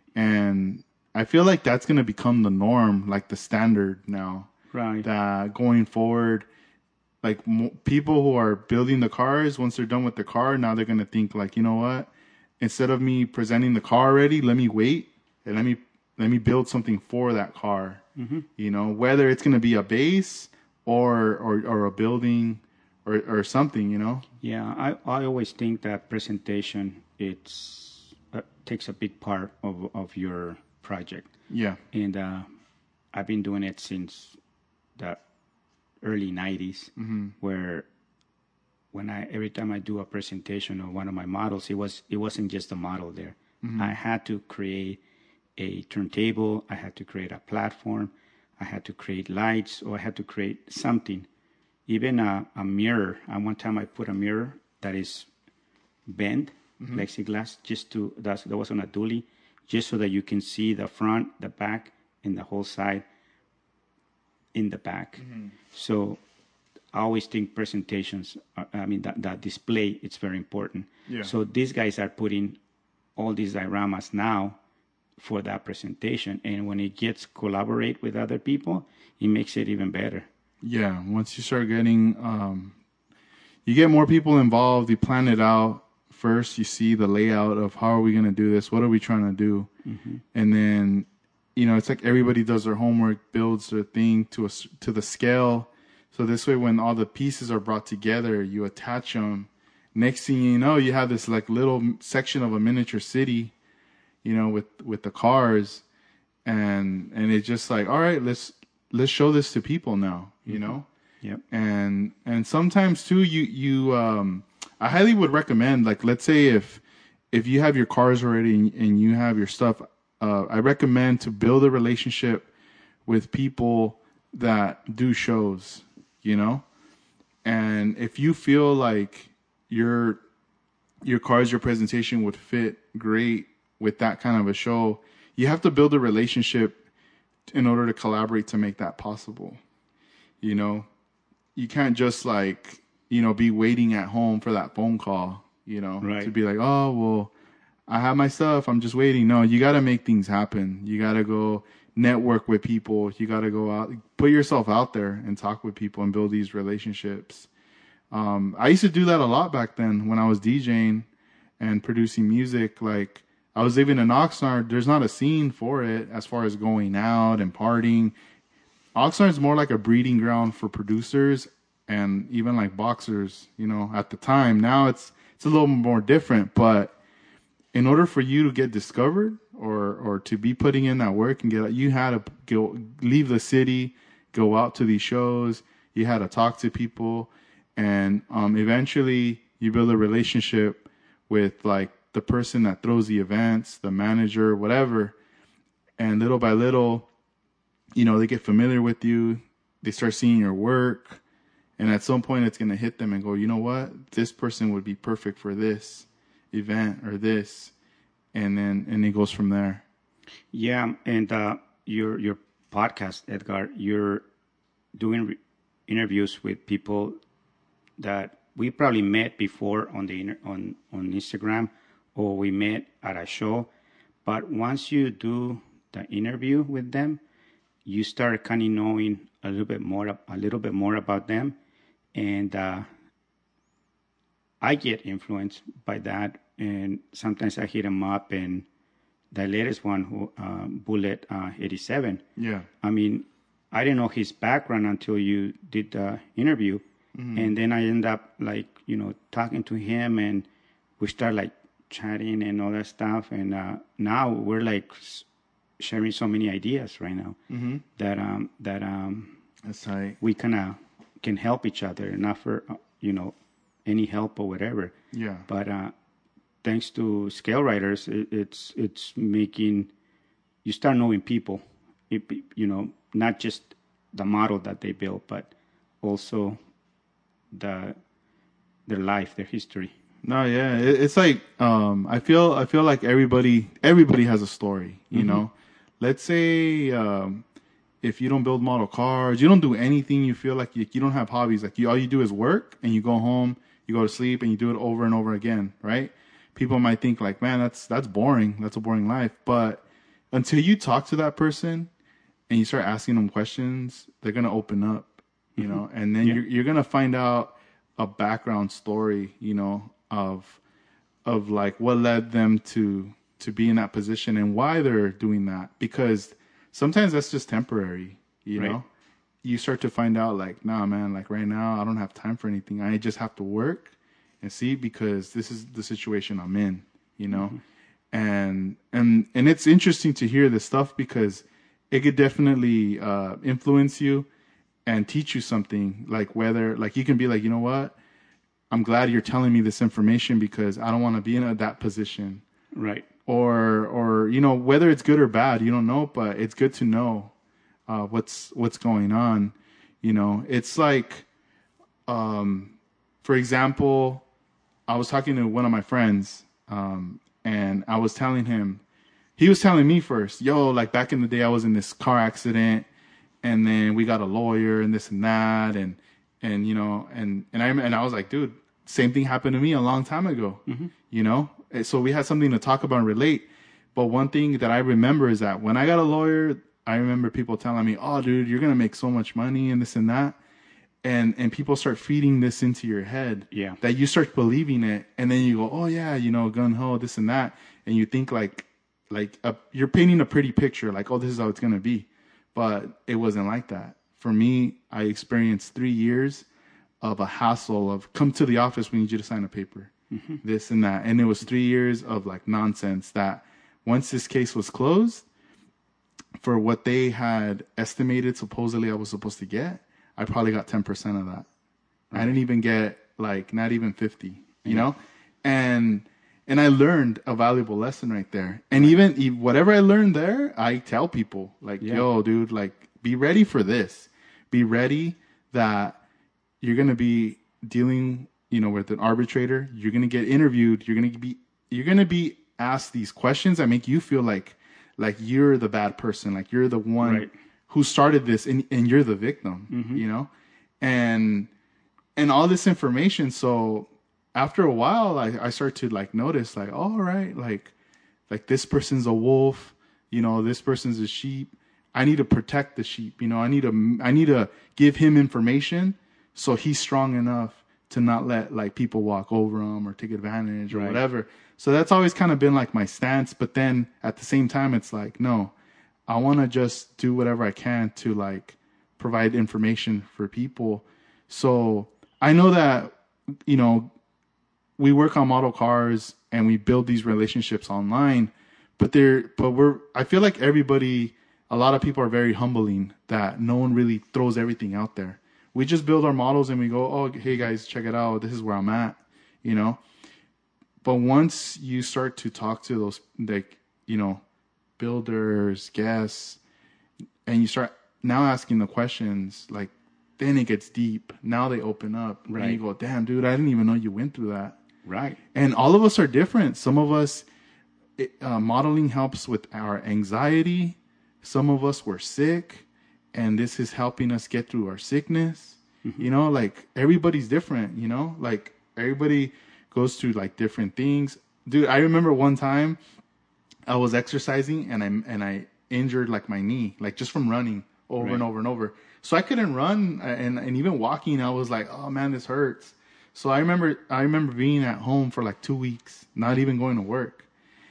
and I feel like that's going to become the norm, like the standard now. Right. That going forward, like mo- people who are building the cars, once they're done with the car, now they're going to think like, you know what, instead of me presenting the car already, let me wait and let me let me build something for that car. Mm-hmm. You know, whether it's going to be a base or or or a building or or something, you know. Yeah, I, I always think that presentation it's uh, takes a big part of of your project, Yeah. and uh, I've been doing it since the early nineties, Mm-hmm. where when I every time I do a presentation of one of my models, it was it wasn't just a model there. Mm-hmm. I had to create a turntable, I had to create a platform, I had to create lights, or I had to create something. Even a, a mirror. And one time I put a mirror that is bent, Mm-hmm. plexiglass, just to that's, that was on a dually, just so that you can see the front, the back, and the whole side in the back. Mm-hmm. So I always think presentations, are, I mean, that, that display, it's very important. Yeah. So these guys are putting all these dioramas now for that presentation. And when it gets collaborate with other people, it makes it even better. Yeah, once you start getting, um, you get more people involved, you plan it out. First, you see the layout of how are we going to do this? What are we trying to do? Mm-hmm. And then, you know, it's like everybody does their homework, builds their thing to a, s- to the scale. So this way, when all the pieces are brought together, you attach them. Next thing you know, you have this like little section of a miniature city, you know, with, with the cars. And, and it's just like, all right, let's, let's show this to people now, you know? Yep. And, and sometimes too, you, you, um, I highly would recommend, like, let's say if, if you have your cars already and, and you have your stuff, uh, I recommend to build a relationship with people that do shows, you know? And if you feel like your, your cars, your presentation would fit great with that kind of a show, you have to build a relationship in order to collaborate to make that possible. You know, you can't just like, you know, be waiting at home for that phone call, you know, Right. to be like, oh, well, I have my stuff, I'm just waiting. No, you got to make things happen. You got to go network with people. You got to go out, put yourself out there and talk with people and build these relationships. Um, I used to do that a lot back then when I was DJing and producing music. Like, I was living in Oxnard. There's not a scene for it as far as going out and partying. Oxnard is more like a breeding ground for producers and even like boxers, you know, at the time. Now it's it's a little more different, but in order for you to get discovered or or to be putting in that work and get, you had to go leave the city, go out to these shows. You had to talk to people, and um, eventually you build a relationship with like the person that throws the events, the manager, whatever. And little by little, you know, they get familiar with you. They start seeing your work. And at some point it's going to hit them and go, you know what? This person would be perfect for this event or this. And then, and it goes from there. Yeah. And uh, your, your podcast, Edgar, you're doing re- interviews with people that we probably met before on the inter- on, on Instagram, or we met at a show. But once you do the interview with them, you start kind of knowing a little bit more, a little bit more about them. And uh, I get influenced by that. And sometimes I hit them up. And the latest one, who uh, Bullet uh, eighty-seven. Yeah. I mean, I didn't know his background until you did the interview. Mm-hmm. And then I end up like, you know, talking to him, and we start like chatting and all that stuff. And uh, now we're like sharing so many ideas right now mm-hmm. that um that um That's right. we kind of can help each other and offer uh, you know any help or whatever. Yeah. But uh, thanks to Scale Riders, it, it's it's making you start knowing people. It, you know, not just the model that they built, but also the their life, their history. No, yeah, it, it's like um, I feel I feel like everybody everybody has a story. You mm-hmm. know, let's say um, if you don't build model cars, you don't do anything. You feel like you, you don't have hobbies. Like you, all you do is work, and you go home, you go to sleep, and you do it over and over again. Right? People might think like, man, that's that's boring. That's a boring life. But until you talk to that person and you start asking them questions, they're gonna open up. You mm-hmm. know, and then yeah. you're you're gonna find out a background story. You know. Of, of like what led them to to be in that position and why they're doing that. Because sometimes that's just temporary, you right. know. You start to find out like, nah, man, like right now I don't have time for anything. I just have to work and see because this is the situation I'm in, you know. Mm-hmm. And and and it's interesting to hear this stuff because it could definitely uh, influence you and teach you something. Like whether like you can be like, you know what. I'm glad you're telling me this information because I don't want to be in a, that position. Right. Or, or, you know, whether it's good or bad, you don't know, but it's good to know, uh, what's, what's going on. You know, it's like, um, for example, I was talking to one of my friends, um, and I was telling him, he was telling me first, yo, like back in the day, I was in this car accident and then we got a lawyer and this and that. And, and, you know, and, and I, and I was like, dude, same thing happened to me a long time ago, mm-hmm. you know? So we had something to talk about and relate. But one thing that I remember is that when I got a lawyer, I remember people telling me, oh, dude, you're going to make so much money and this and that. And and people start feeding this into your head. Yeah. That you start believing it. And then you go, oh, yeah, you know, gun-ho, this and that. And you think like, like a, you're painting a pretty picture, like, oh, this is how it's going to be. But it wasn't like that. For me, I experienced three years of a hassle of come to the office, we need you to sign a paper, mm-hmm. this and that. And it was three years of like nonsense that once this case was closed for what they had estimated, supposedly I was supposed to get, I probably got ten percent of that. Right. I didn't even get like, not even fifty, you yeah. know? And, and I learned a valuable lesson right there. And right. even whatever I learned there, I tell people like, yeah. yo, dude, like be ready for this. Be ready that you're going to be dealing, you know, with an arbitrator. You're going to get interviewed. You're going to be, you're going to be asked these questions that make you feel like, like you're the bad person. Like you're the one right. who started this and, and you're the victim, mm-hmm. you know, and, and all this information. So after a while, I, I start to like notice like, all right, like, like this person's a wolf, you know, this person's a sheep. I need to protect the sheep. You know, I need to, I need to give him information so he's strong enough to not let like people walk over him or take advantage or right. whatever. So that's always kind of been like my stance. But then at the same time, it's like, no, I want to just do whatever I can to like provide information for people So I know that, you know, we work on model cars and we build these relationships online, but they're, but we're, I feel like everybody, a lot of people are very humbling that no one really throws everything out there. We just build our models and we go, oh, hey guys, check it out. This is where I'm at, you know? But once you start to talk to those, like, you know, builders, guests, and you start now asking the questions, like, then it gets deep. Now they open up. Right. And you go, damn, dude, I didn't even know you went through that. Right. And all of us are different. Some of us, it, uh, modeling helps with our anxiety. Some of us were sick, and this is helping us get through our sickness. Mm-hmm. You know, like, everybody's different, you know? Like, everybody goes through, like, different things. Dude, I remember one time I was exercising, and I, and I injured, like, my knee, like, just from running over right. and over and over. So I couldn't run, and, and even walking, I was like, oh, man, this hurts. So I remember I remember being at home for like two weeks, not even going to work.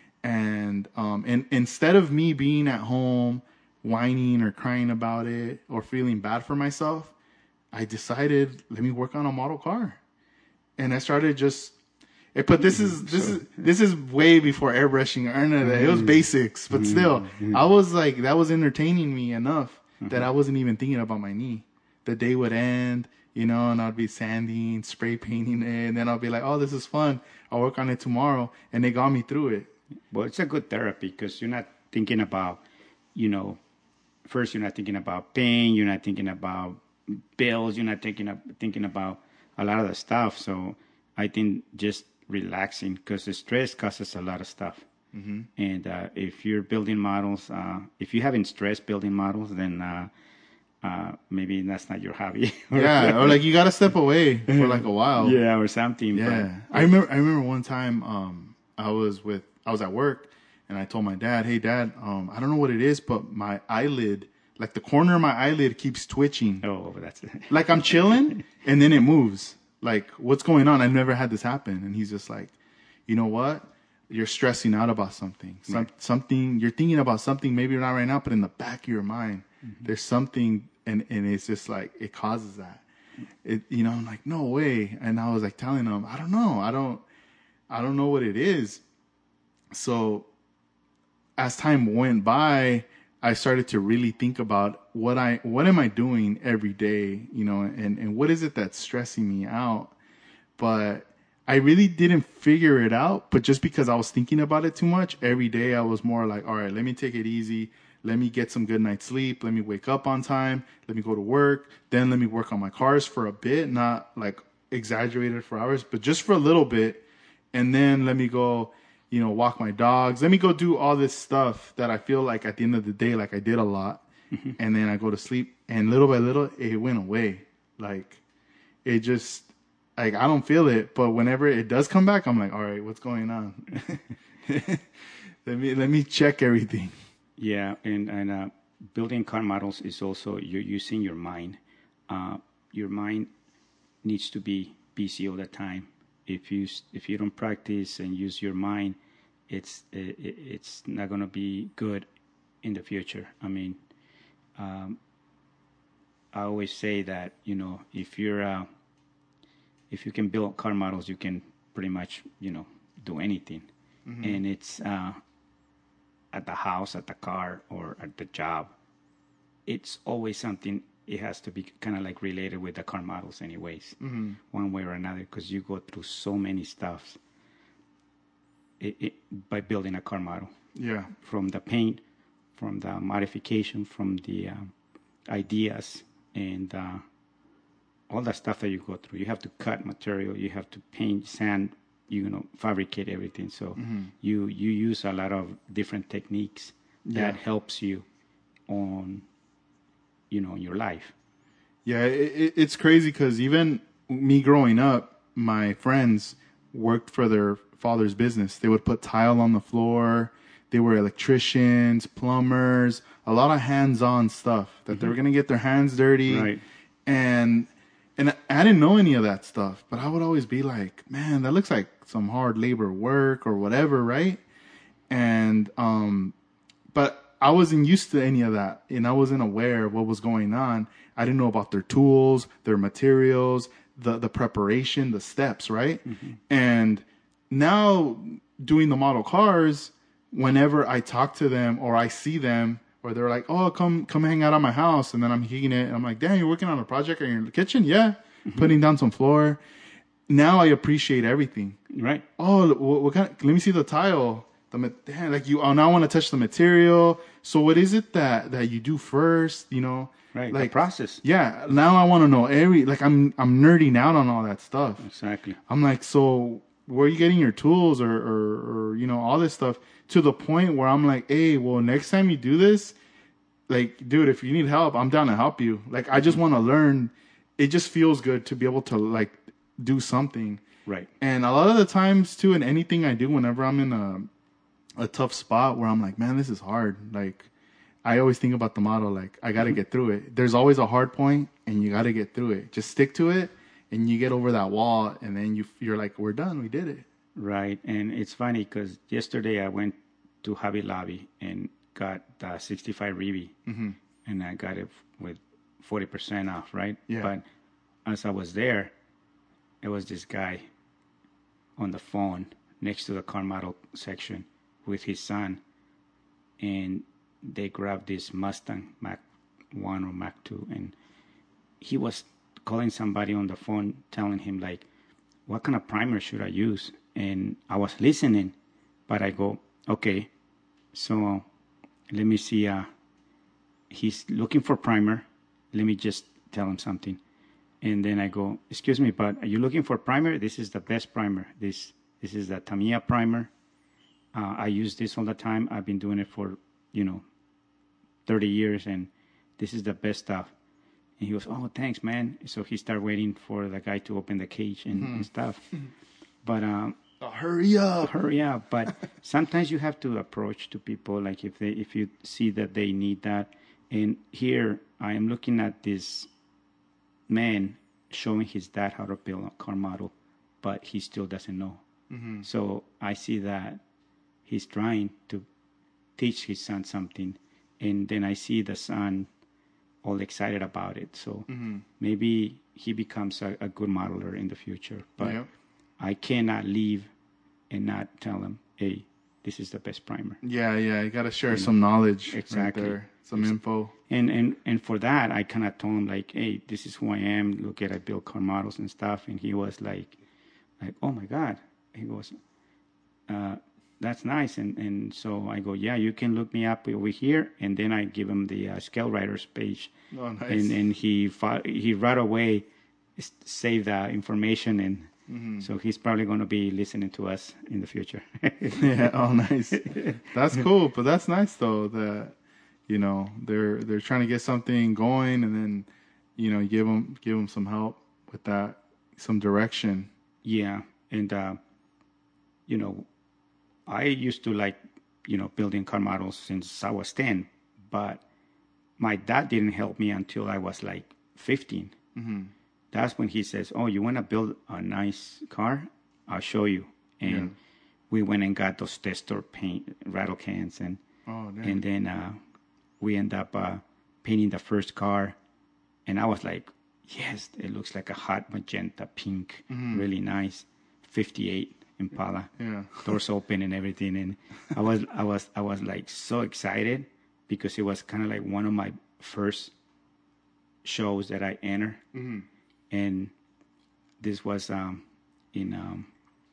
And um, and instead of me being at home whining or crying about it or feeling bad for myself, I decided, let me work on a model car. And I started just, but this is this is this is way before airbrushing or any of that. It was basics, but still, I was like, that was entertaining me enough that I wasn't even thinking about my knee. The day would end, you know, and I'd be sanding, spray painting it, and then I'll be like, oh, this is fun. I'll work on it tomorrow. And they got me through it. Well, it's a good therapy because you're not thinking about, you know, first you're not thinking about pain, you're not thinking about bills, you're not thinking, of, thinking about a lot of the stuff. So I think just relaxing, because the stress causes a lot of stuff. Mm-hmm. And uh, if you're building models, uh, if you're having stress building models, then uh, uh, maybe that's not your hobby. Yeah, or like you got to step away for like a while. Yeah, or something. Yeah, but, I remember. I remember one time um, I was with I was at work, and I told my dad, "Hey, Dad, um, I don't know what it is, but my eyelid, like the corner of my eyelid, keeps twitching. Oh, that's it. Like I'm chilling, and then it moves. Like, what's going on? I've never had this happen." And he's just like, "You know what? You're stressing out about something. Some, right. Something you're thinking about something. Maybe not right now, but in the back of your mind, mm-hmm. there's something." And and it's just like, it causes that. It, you know, I'm like, no way. And I was like telling him, I don't know. I don't, I don't know what it is. So as time went by, I started to really think about what I, what am I doing every day, you know, and, and what is it that's stressing me out? But I really didn't figure it out. But just because I was thinking about it too much, every day I was more like, all right, let me take it easy. Let me get some good night's sleep. Let me wake up on time. Let me go to work. Then let me work on my cars for a bit, not like exaggerated for hours, but just for a little bit. And then let me go, you know, walk my dogs. Let me go do all this stuff that I feel like at the end of the day, like I did a lot. Mm-hmm. And then I go to sleep, and little by little, it went away. Like it just, like I don't feel it, but whenever it does come back, I'm like, all right, what's going on? let me, let me check everything. Yeah, and, and uh, building car models is also you're using your mind. Uh, your mind needs to be busy all the time. If you if you don't practice and use your mind, it's it, it's not going to be good in the future. I mean, um, I always say that, you know, if you're uh, if you can build car models, you can pretty much, you know, do anything, mm-hmm. and it's. Uh, at the house, at the car, or at the job, it's always something, it has to be kind of like related with the car models anyways, mm-hmm. one way or another, because you go through so many stuffs it, it, by building a car model. Yeah. From the paint, from the modification, from the uh, ideas, and uh, all the stuff that you go through. You have to cut material, you have to paint, sand, you know, fabricate everything. So mm-hmm. you you use a lot of different techniques that yeah. helps you on, you know, in your life. Yeah, it, it's crazy because even me growing up, my friends worked for their father's business. They would put tile on the floor. They were electricians, plumbers, a lot of hands-on stuff that mm-hmm. they were going to get their hands dirty. Right. And And I didn't know any of that stuff, but I would always be like, man, that looks like some hard labor work or whatever, right? And, um, but I wasn't used to any of that, and I wasn't aware of what was going on. I didn't know about their tools, their materials, the the preparation, the steps, right? Mm-hmm. And now doing the model cars, whenever I talk to them or I see them, or they're like, "Oh, come come hang out at my house," and then I'm heating it, and I'm like, "Damn, you're working on a project in your kitchen?" Yeah, mm-hmm. Putting down some floor. Now I appreciate everything. Right. Oh, what, what kind of, let me see the tile. The damn, like you. Oh, now I want to touch the material. So what is it that that you do first? You know, right? Like the process. Yeah. Now I want to know every. Like I'm I'm nerding out on all that stuff. Exactly. I'm like, so where are you getting your tools or or, or you know all this stuff to the point where I'm like, hey, well, next time you do this, like, dude, if you need help, I'm down to help you. Like, I just want to learn. It just feels good to be able to like do something. Right. And a lot of the times too, in anything I do, whenever I'm in a a tough spot where I'm like, man, this is hard. Like, I always think about the motto, like, I got to mm-hmm. get through it. There's always a hard point, and you got to get through it. Just stick to it, and you get over that wall, and then you you're like, we're done, we did it. Right. And it's funny because yesterday I went to Hobby Lobby and got the sixty-five Rivi, mm-hmm. and I got it with forty percent off, right? Yeah. But as I was there, it was this guy on the phone next to the car model section with his son, and they grabbed this Mustang Mach one or Mach two, and he was calling somebody on the phone telling him, like, what kind of primer should I use? And I was listening, but I go, okay, so let me see. Uh, he's looking for primer. Let me just tell him something. And then I go, excuse me, but are you looking for primer? This is the best primer. This this is the Tamiya primer. Uh, I use this all the time. I've been doing it for, you know, thirty years, and this is the best stuff. And he goes, oh, thanks, man. So he started waiting for the guy to open the cage and, mm-hmm. and stuff. But um, oh, hurry up, hurry up. But sometimes you have to approach to people, like if they if you see that they need that. And here I am looking at this man showing his dad how to build a car model, but he still doesn't know. Mm-hmm. So I see that he's trying to teach his son something, and then I see the son all excited about it. So mm-hmm. maybe he becomes a, a good modeler in the future. But yep. I cannot leave and not tell him, hey, this is the best primer. Yeah, yeah, you got to share you some know? knowledge. Exactly. Right there. Some info. And, and and for that, I kind of told him, like, hey, this is who I am. Look at, I build car models and stuff. And he was like, like, oh, my God. He goes, uh, that's nice. And, and so I go, yeah, you can look me up over here. And then I give him the uh, Scale Writers page. Oh, nice. And, and he, fought, he right away saved the information. And mm-hmm. so he's probably going to be listening to us in the future. Yeah, oh, nice. That's cool. But that's nice, though, that, you know, they're they're trying to get something going, and then, you know, give them, give them some help with that, some direction. Yeah. And, uh, you know, I used to like, you know, building car models since I was ten, but my dad didn't help me until I was like fifteen. Mm-hmm. That's when he says, oh, you want to build a nice car? I'll show you. And yeah. we went and got those tester paint rattle cans, and oh, and then uh, we end up uh, painting the first car, and I was like, yes, it looks like a hot magenta pink, mm-hmm. really nice, fifty-eight Impala, yeah, doors open and everything, and I was I was I was like so excited because it was kind of like one of my first shows that I enter, mm-hmm. and this was um, in um,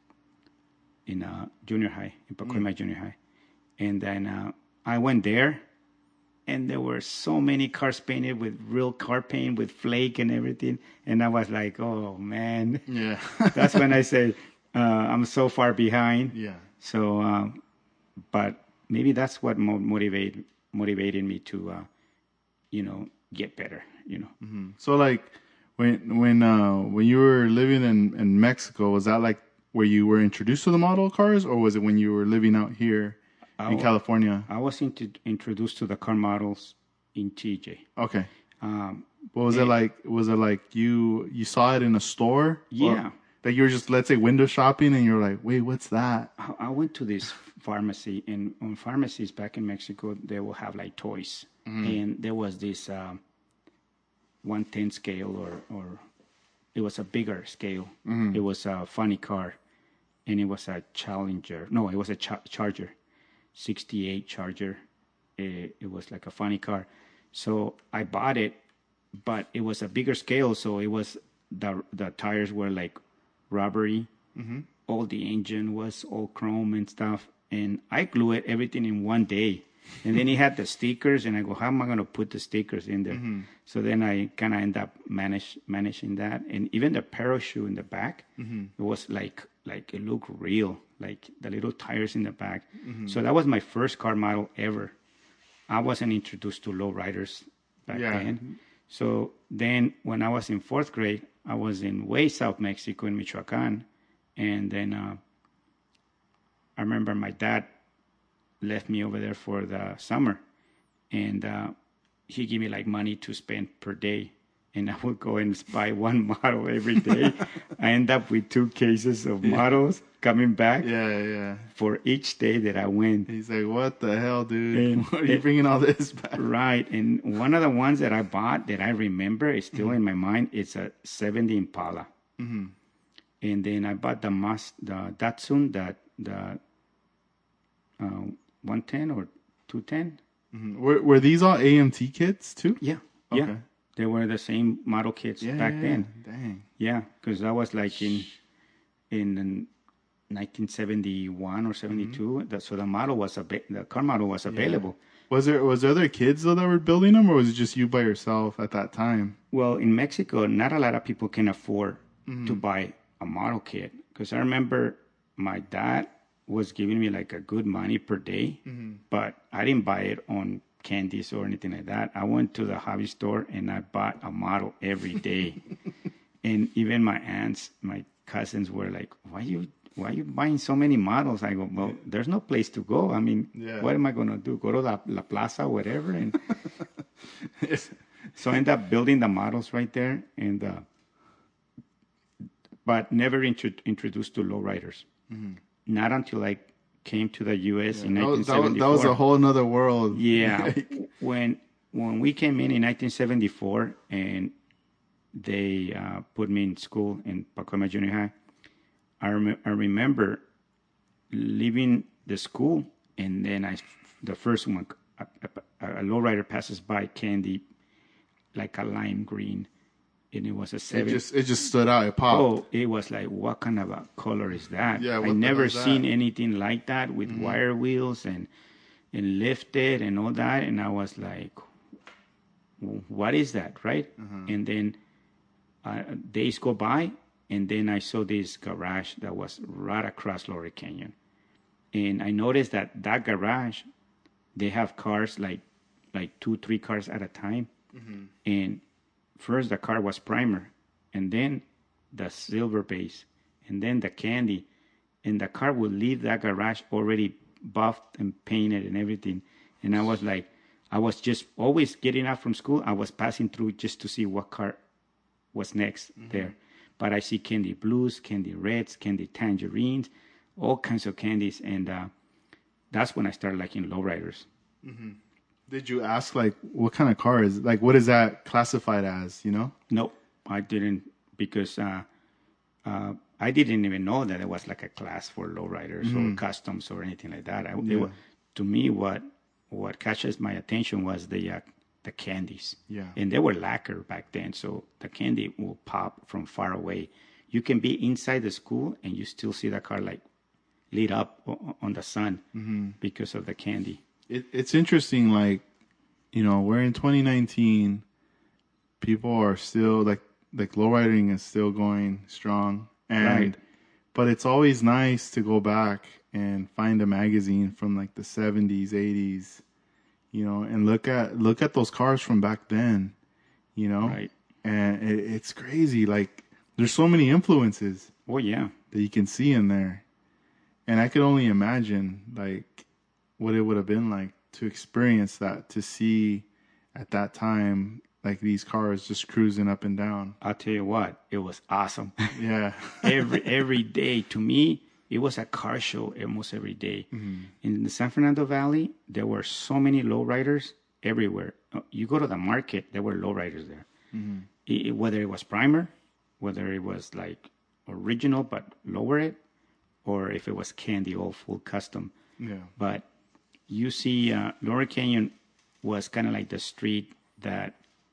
in uh, junior high, in Pacoima mm-hmm. Junior High, and then uh, I went there, and there were so many cars painted with real car paint with flake and everything, and I was like, oh man, yeah, that's when I say. Uh, I'm so far behind. Yeah. So, um, but maybe that's what mo- motivate motivated me to, uh, you know, get better. You know. Mm-hmm. So, like, when when uh, when you were living in, in Mexico, was that like where you were introduced to the model cars, or was it when you were living out here I in w- California? I was into, introduced to the car models in T J. Okay. Um, what was it, it like? Was it like you you saw it in a store? Yeah. Or? Like you were just, let's say, window shopping, and you're like, wait, what's that? I went to this pharmacy, and on pharmacies back in Mexico, they will have like toys, mm-hmm. and there was this um, one ten scale, or or it was a bigger scale. Mm-hmm. It was a funny car, and it was a Challenger. No, it was a Ch- Charger, sixty-eight Charger. It, it was like a funny car, so I bought it, but it was a bigger scale, so it was the the tires were like rubbery. Mm-hmm. All the engine was all chrome and stuff, and I glue it everything in one day. And then he had the stickers, and I go, how am I going to put the stickers in there? Mm-hmm. So then I kind of end up manage, managing that. And even the parachute in the back, mm-hmm. it was like, like it looked real, like the little tires in the back. Mm-hmm. So that was my first car model ever. I wasn't introduced to lowriders back yeah. then. So then when I was in fourth grade, I was in way South Mexico in Michoacan. And then uh, I remember my dad left me over there for the summer. And uh, he gave me like money to spend per day. And I would go and buy one model every day. I end up with two cases of yeah. models coming back. Yeah, yeah. For each day that I went. He's like, what the hell, dude? And, Why are you bringing all this back? Right. And one of the ones that I bought that I remember is still mm-hmm. in my mind. It's a seventy Impala. Mm-hmm. And then I bought the Mas, the Datsun, that the uh, one ten or two ten. Mm-hmm. Were were these all A M T kits too? Yeah. Okay. Yeah. They were the same model kits yeah, back yeah, then. Dang. Yeah, because that was like in in nineteen seventy-one or seventy-two. Mm-hmm. So the model was a the car model was available. Yeah. Was there was there other kids though that were building them, or was it just you by yourself at that time? Well, in Mexico, not a lot of people can afford mm-hmm. to buy a model kit, because I remember my dad was giving me like a good money per day, mm-hmm. but I didn't buy it on candies or anything like that. I went to the hobby store and I bought a model every day. And even my aunts, my cousins were like, why you why are you buying so many models? I go, well, there's no place to go. I mean, yeah. what am I going to do? Go to La, La Plaza or whatever? And so I ended up building the models right there, and uh, but never intro- introduced to lowriders. Mm-hmm. Not until I came to the U S yeah, in nineteen seventy-four. That was, that was a whole other world. Yeah. when when we came in in nineteen seventy-four and they uh, put me in school in Pacoima Junior High, I, rem- I remember leaving the school, and then I, the first one, a, a, a lowrider passes by, candy, like a lime green. And it was a seven. It just it just stood out. It popped. Oh, it was like, what kind of a color is that? Yeah, I never seen anything like that with mm-hmm. wire wheels and and lifted and all that. And I was like, what is that, right? Mm-hmm. And then uh, days go by, and then I saw this garage that was right across Laurel Canyon, and I noticed that that garage, they have cars like like two, three cars at a time, mm-hmm. and first, the car was primer, and then the silver base, and then the candy. And the car would leave that garage already buffed and painted and everything. And I was like, I was just always getting out from school. I was passing through just to see what car was next mm-hmm. there. But I see candy blues, candy reds, candy tangerines, all kinds of candies. And uh, that's when I started liking lowriders. Mm-hmm. Did you ask, like, what kind of car is, like, what is that classified as, you know? No, I didn't, because uh, uh, I didn't even know that it was like a class for lowriders mm-hmm. or customs or anything like that. I, yeah. it, to me, what what catches my attention was the uh, the candies. Yeah. And they were lacquer back then, so the candy will pop from far away. You can be inside the school and you still see the car, like, lit up on the sun mm-hmm. because of the candy. It, it's interesting, like, you know, we're in twenty nineteen. People are still, like, like lowriding is still going strong. And, right. But it's always nice to go back and find a magazine from, like, the seventies, eighties, you know, and look at look at those cars from back then, you know? Right. And it, it's crazy. Like, there's so many influences. Oh, yeah. That you can see in there. And I could only imagine, like, what it would have been like to experience that, to see at that time, like these cars just cruising up and down. I'll tell you what, it was awesome. Yeah. every every day to me, it was a car show almost every day. Mm-hmm. In the San Fernando Valley, there were so many lowriders everywhere. You go to the market, there were lowriders there. Mm-hmm. It, whether it was primer, whether it was like original but lower it, or if it was candy, all full custom. Yeah. But you see, uh, Laurel Canyon was kind of like the street that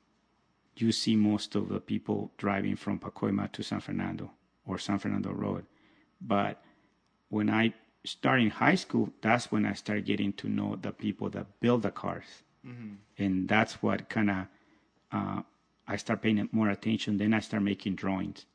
you see most of the people driving from Pacoima to San Fernando or San Fernando Road. But when I started in high school, that's when I started getting to know the people that build the cars. Mm-hmm. And that's what kind of, uh, I start paying more attention. Then I start making drawings.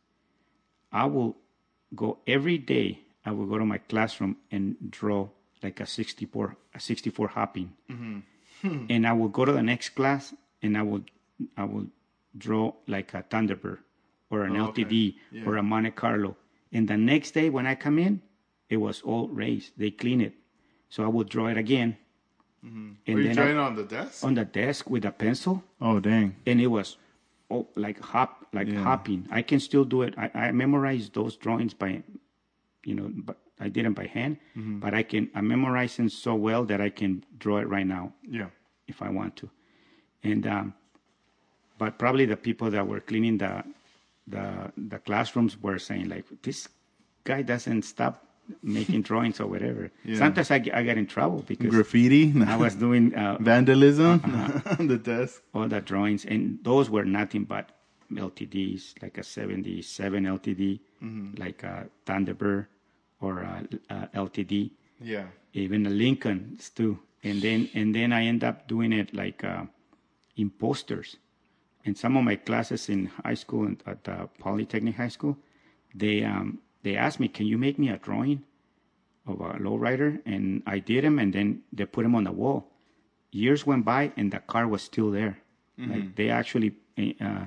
I will go every day. I will go to my classroom and draw like a sixty-four, a sixty-four hopping. Mm-hmm. Hmm. And I will go to the next class and I will, I will draw like a Thunderbird or an oh, L T D okay. yeah. or a Monte Carlo. And the next day when I come in, it was all raised. They clean it. So I would draw it again. Mm-hmm. And Were you drawing I, on the desk? On the desk with a pencil. Oh, dang. And it was oh, like hop, like yeah. hopping. I can still do it. I, I memorized those drawings by, you know, but I did them by hand. Mm-hmm. But I can, I memorize them so well that I can draw it right now. Yeah. If I want to. And, um, but probably the people that were cleaning the, the, the classrooms were saying like, this guy doesn't stop making drawings or whatever. Yeah. Sometimes I, I got in trouble because graffiti. I was doing uh, vandalism uh, on the desk. All the drawings, and those were nothing but L T Ds, like a seventy-seven L T D, mm-hmm. like a Thunderbird or a, a L T D. Yeah, even a Lincolns too. And then and then I end up doing it like uh, in posters. In some of my classes in high school at uh, Polytechnic High School, they um. They asked me, can you make me a drawing of a lowrider? And I did them, and then they put them on the wall. Years went by, and the car was still there. Mm-hmm. Like they actually uh,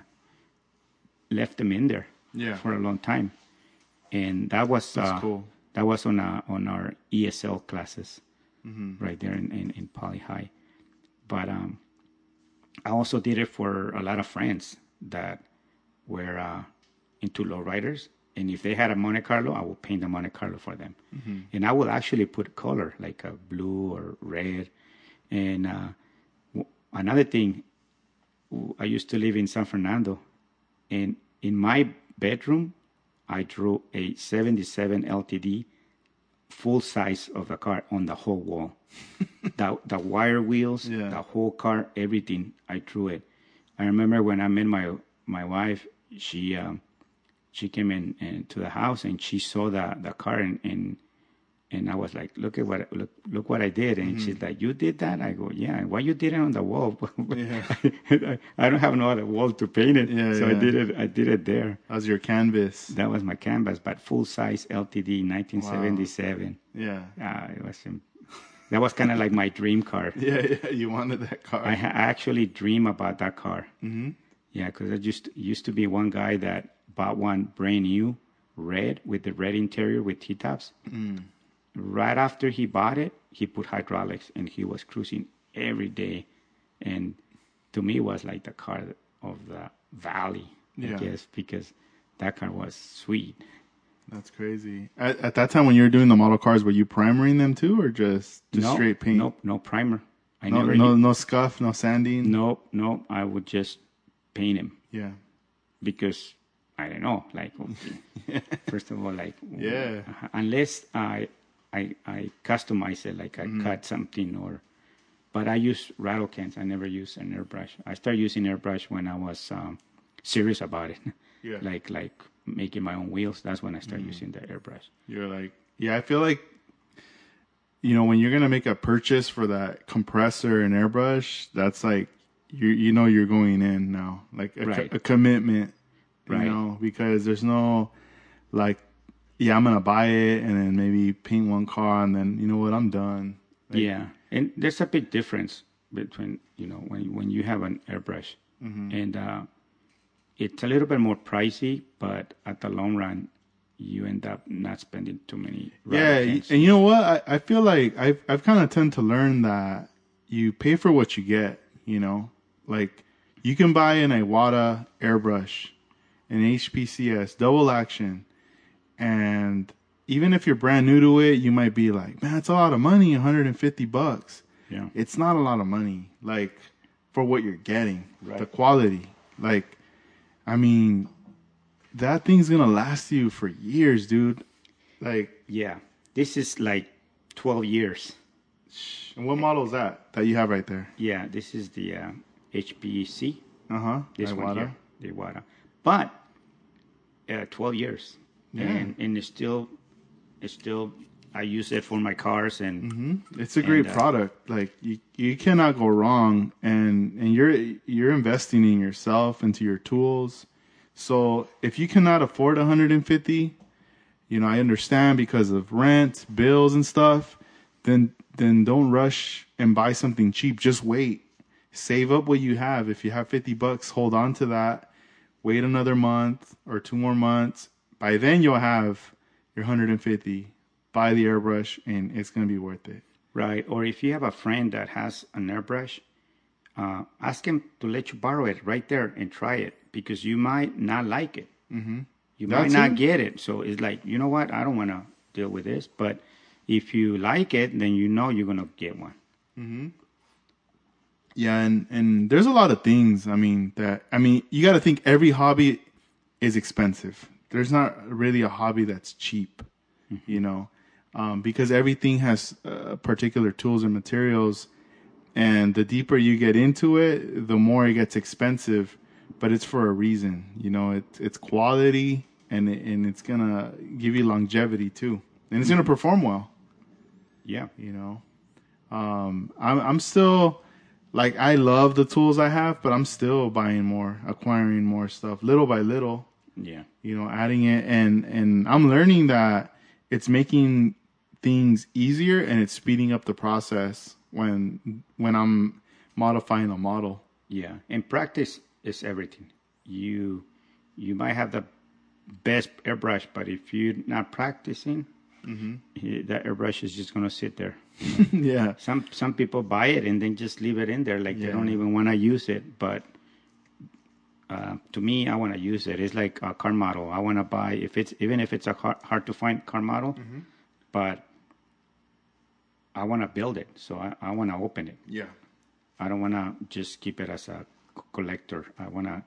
left them in there yeah. for a long time. And that was That's uh, cool. That was on a, on our E S L classes, mm-hmm. right there in, in, in Poly High. But um, I also did it for a lot of friends that were uh, into lowriders. And if they had a Monte Carlo, I would paint a Monte Carlo for them. Mm-hmm. And I would actually put color, like a blue or red. And uh, w- another thing, I used to live in San Fernando. And in my bedroom, I drew a seventy-seven L T D, full size of the car on the whole wall. the, the wire wheels, yeah. the whole car, everything, I drew it. I remember when I met my, my wife, she... Um, She came in, in to the house and she saw the, the car and, and and I was like, look at what look look what I did. And mm-hmm. she's like, you did that? I go, yeah. Why you did it on the wall? yeah. I, I don't have no other wall to paint it, yeah, so yeah. I did it. I did it there. That was your canvas. That was my canvas, but full size L T D, nineteen seventy-seven. Wow. Yeah. Uh, it was. That was kind of like my dream car. Yeah, yeah. You wanted that car. I, I actually dream about that car. Mm-hmm. Yeah, because I just used to be one guy that bought one brand new, red, with the red interior with T-tops. Mm. Right after he bought it, he put hydraulics, and he was cruising every day. And to me, it was like the car of the valley, yeah. I guess, because that car was sweet. That's crazy. At, at that time, when you were doing the model cars, were you primering them too, or just, just no, straight paint? Nope, no primer. I no, never. No, no scuff, no sanding? Nope, nope. I would just paint them. Yeah. Because... I don't know, like, okay. First of all, like, yeah, unless I, I, I customize it, like I mm. cut something or, but I use rattle cans. I never use an airbrush. I started using airbrush when I was um, serious about it. Yeah. like, like making my own wheels. That's when I started mm. using the airbrush. You're like, yeah, I feel like, you know, when you're going to make a purchase for that compressor and airbrush, that's like, you you know, you're going in now, like a, right. co- a commitment. You right. know, because there's no, like, yeah, I'm going to buy it and then maybe paint one car and then, you know what, I'm done. Like, yeah. And there's a big difference between, you know, when when you have an airbrush. Mm-hmm. And uh, it's a little bit more pricey, but at the long run, you end up not spending too many. Yeah. Cans. And you know what? I, I feel like I've, I've kind of tend to learn that you pay for what you get, you know, like, You can buy an Iwata airbrush, an H P C S, double action, and even if you're brand new to it, you might be like, man, it's a lot of money, one hundred fifty bucks. Yeah. It's not a lot of money, like, for what you're getting, Right. the quality. Like, I mean, that thing's gonna last you for years, dude. Like, Yeah. This is like twelve years. and what model is that that you have right there? Yeah, this is the uh, H P C. Uh huh. This one here, the Iwata. But uh, twelve years, Yeah. and and it's still, it's still. I use it for my cars, and Mm-hmm. It's a great And, uh, product. Like you, you cannot go wrong, and and you're you're investing in yourself, into your tools. So if you cannot afford one hundred fifty, you know, I understand because of rent, bills, and stuff. Then then don't rush and buy something cheap. Just wait, save up what you have. If you have fifty bucks, hold on to that. Wait another month or two more months. By then you'll have your one hundred fifty. Buy the airbrush, and it's going to be worth it. right. Or if you have a friend that has an airbrush, uh, ask him to let you borrow it right there and try it, because you might not like it. Mm-hmm. You might That's not it. get it. So it's like, you know what? I don't want to deal with this. But if you like it, then you know you're gonna get one. Yeah, and, and there's a lot of things, I mean, that, I mean, you got to think every hobby is expensive. There's not really a hobby that's cheap, you know, um, because everything has uh, particular tools and materials. And the deeper you get into it, the more it gets expensive, but it's for a reason. You know, it, it's quality, and it, and it's going to give you longevity too. And it's going to perform well. Yeah. You know, um, I'm I'm still like, I love the tools I have, but I'm still buying more, acquiring more stuff, little by little. Yeah. You know, adding it, and and I'm learning that it's making things easier, and it's speeding up the process when when I'm modifying a model. Yeah. And practice is everything. You you might have the best airbrush, but if you're not practicing, eh, that airbrush is just gonna sit there. Yeah, Some some people buy it and then just leave it in there, like they Yeah. don't even want to use it. But uh, to me, I want to use it. It's like a car model. I want to buy, if it's even if it's a hard, hard to find car model, but I want to build it, so I, I want to open it. yeah, I don't want to just keep it as a c- collector. I want to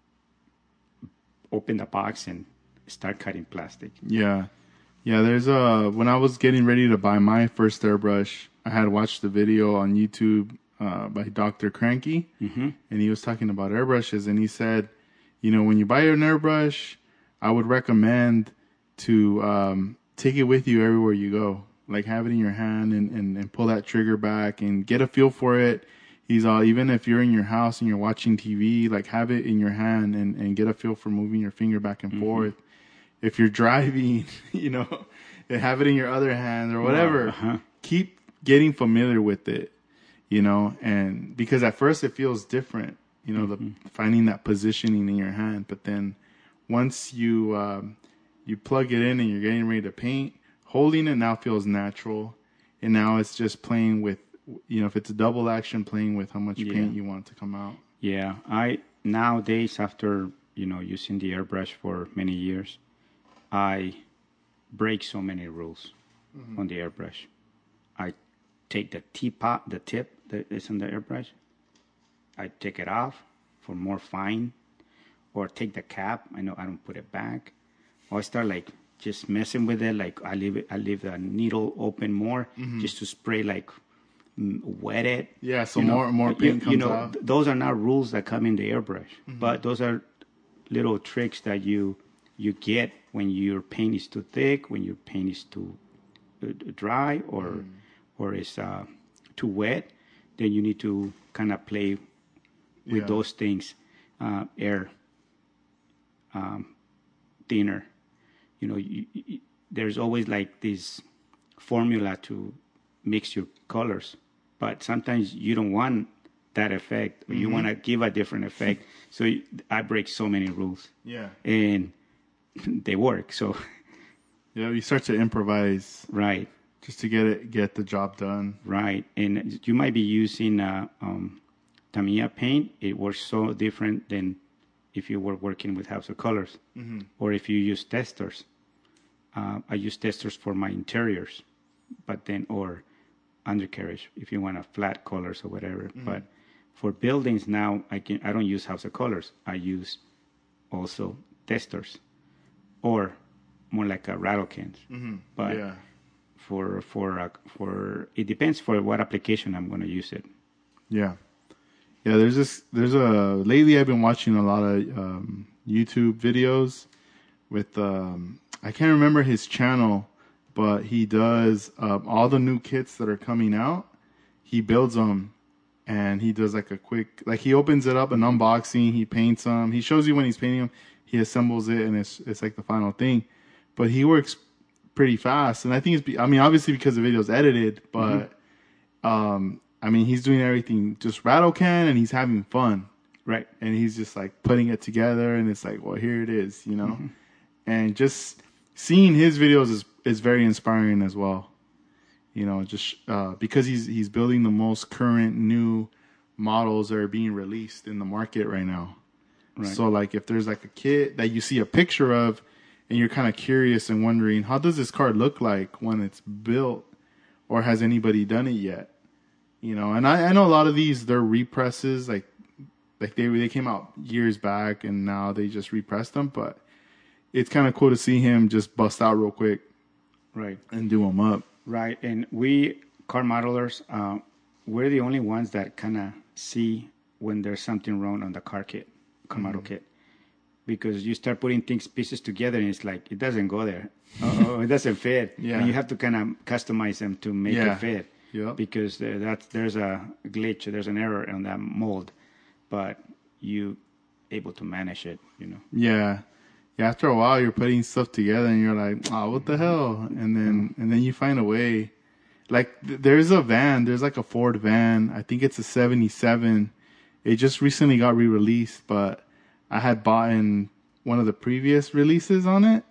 open the box and start cutting plastic. yeah, yeah. There's a when I was getting ready to buy my first airbrush, I had watched the video on YouTube uh, by Doctor Cranky, Mm-hmm. and he was talking about airbrushes, and he said, you know, when you buy an airbrush, I would recommend to um, take it with you everywhere you go. Like, have it in your hand, and, and, and pull that trigger back and get a feel for it. He's all, even if you're in your house and you're watching T V, like, have it in your hand and, and get a feel for moving your finger back and forth. If you're driving, you know, have it in your other hand or whatever. Uh-huh. Keep getting familiar with it, you know, and because at first it feels different, you know, the finding that positioning in your hand. But then once you um, you plug it in and you're getting ready to paint, holding it now feels natural. And now it's just playing with, you know, if it's a double action, playing with how much Yeah. paint you want to come out. Yeah, I nowadays, after you know using the airbrush for many years, I break so many rules on the airbrush. I take the teapot, the tip that is on the airbrush, I take it off for more fine, or take the cap. I know I don't put it back, or I start like just messing with it. Like I leave it, I leave the needle open more, just to spray like mm, wet it. Yeah, so You know, more more you- paint you, comes know, out. th- those are not rules that come in the airbrush, but those are little tricks that you you get when your paint is too thick, when your paint is too uh, dry, or or is uh, too wet. Then you need to kind of play with Yeah. those things, uh, air, um, thinner. You know, you, you, there's always like this formula to mix your colors, but sometimes you don't want that effect, or you want to give a different effect. So you- I break so many rules, Yeah. and they work. So Yeah, you start to improvise right, just to get it, get the job done. right, and you might be using uh, um, Tamiya paint, it works so different than if you were working with House of Colors, mm-hmm. or if you use testers. Uh, I use testers for my interiors, but then or undercarriage if you want a flat colors or whatever. Mm-hmm. But for buildings now, I can I don't use House of Colors. I use also testers, or more like a rattle cans. Mm-hmm. But yeah. for for uh, for it depends for what application I'm going to use it. Yeah. Yeah, there's this, there's a, lately I've been watching a lot of um, YouTube videos with, um, I can't remember his channel, but he does uh, all the new kits that are coming out. He builds them and he does like a quick, like he opens it up, an unboxing, he paints them. He shows you when he's painting them, he assembles it and it's, it's like the final thing. But he works pretty fast. And I think it's, I mean, obviously because the video's edited, but, mm-hmm. um, I mean, he's doing everything just rattle can and he's having fun. Right. And he's just like putting it together and it's like, well, here it is, you know? Mm-hmm. And just seeing his videos is, is very inspiring as well. You know, just uh, because he's he's building the most current new models that are being released in the market right now. Right. So like if there's like a kit that you see a picture of and you're kind of curious and wondering, how does this car look like when it's built, or has anybody done it yet? You know, and I, I know a lot of these, they're represses, like like they they came out years back and now they just repressed them, but it's kind of cool to see him just bust out real quick, right, and do them up. Right, and we car modelers, uh, we're the only ones that kind of see when there's something wrong on the car kit, car mm-hmm. model kit, because you start putting things pieces together and it's like it doesn't go there, oh, it doesn't fit, yeah, and you have to kind of customize them to make yeah. it fit. Yep. Because uh, that's, there's a glitch, there's an error on that mold, but you able to manage it, you know. Yeah, yeah. After a while, you're putting stuff together, and you're like, "Oh, what the hell?" And then, and then you find a way. Like, th- there's a van. There's like a Ford van. I think it's a seventy-seven. It just recently got re-released, but I had bought in one of the previous releases on it,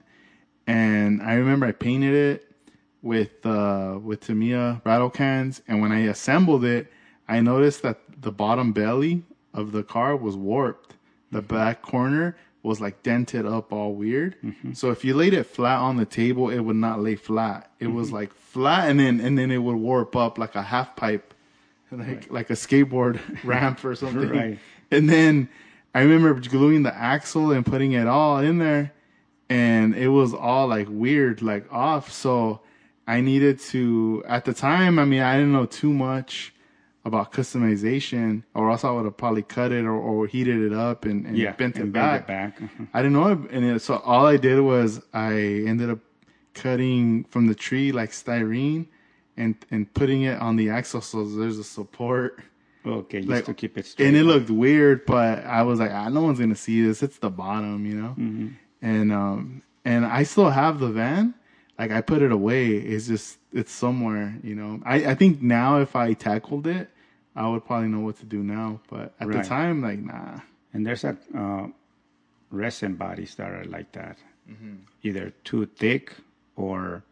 and I remember I painted it with uh with Tamiya rattle cans, and when I assembled it, I noticed that the bottom belly of the car was warped. The mm-hmm. back corner was like dented up all weird. Mm-hmm. So if you laid it flat on the table, it would not lay flat. It mm-hmm. was like flat, and then and then it would warp up like a half pipe, like right. like a skateboard ramp or something. Right. And then I remember gluing the axle and putting it all in there, and it was all like weird, like off. So I needed to, at the time, I mean, I didn't know too much about customization, or else I would have probably cut it or, or heated it up and, and yeah, bent and it back. It back. Uh-huh. I didn't know it. And it, so all I did was I ended up cutting from the tree like styrene and, and putting it on the axle so there's a support. Okay, just like, to keep it straight. And it looked weird, but I was like, ah, no one's going to see this. It's the bottom, you know? Mm-hmm. And, um, and I still have the van. Like, I put it away. It's just, it's somewhere, you know. I, I think now if I tackled it, I would probably know what to do now. But at right. the time, like, nah. And there's a uh, resin bodies that are like that. Mm-hmm. Either too thick or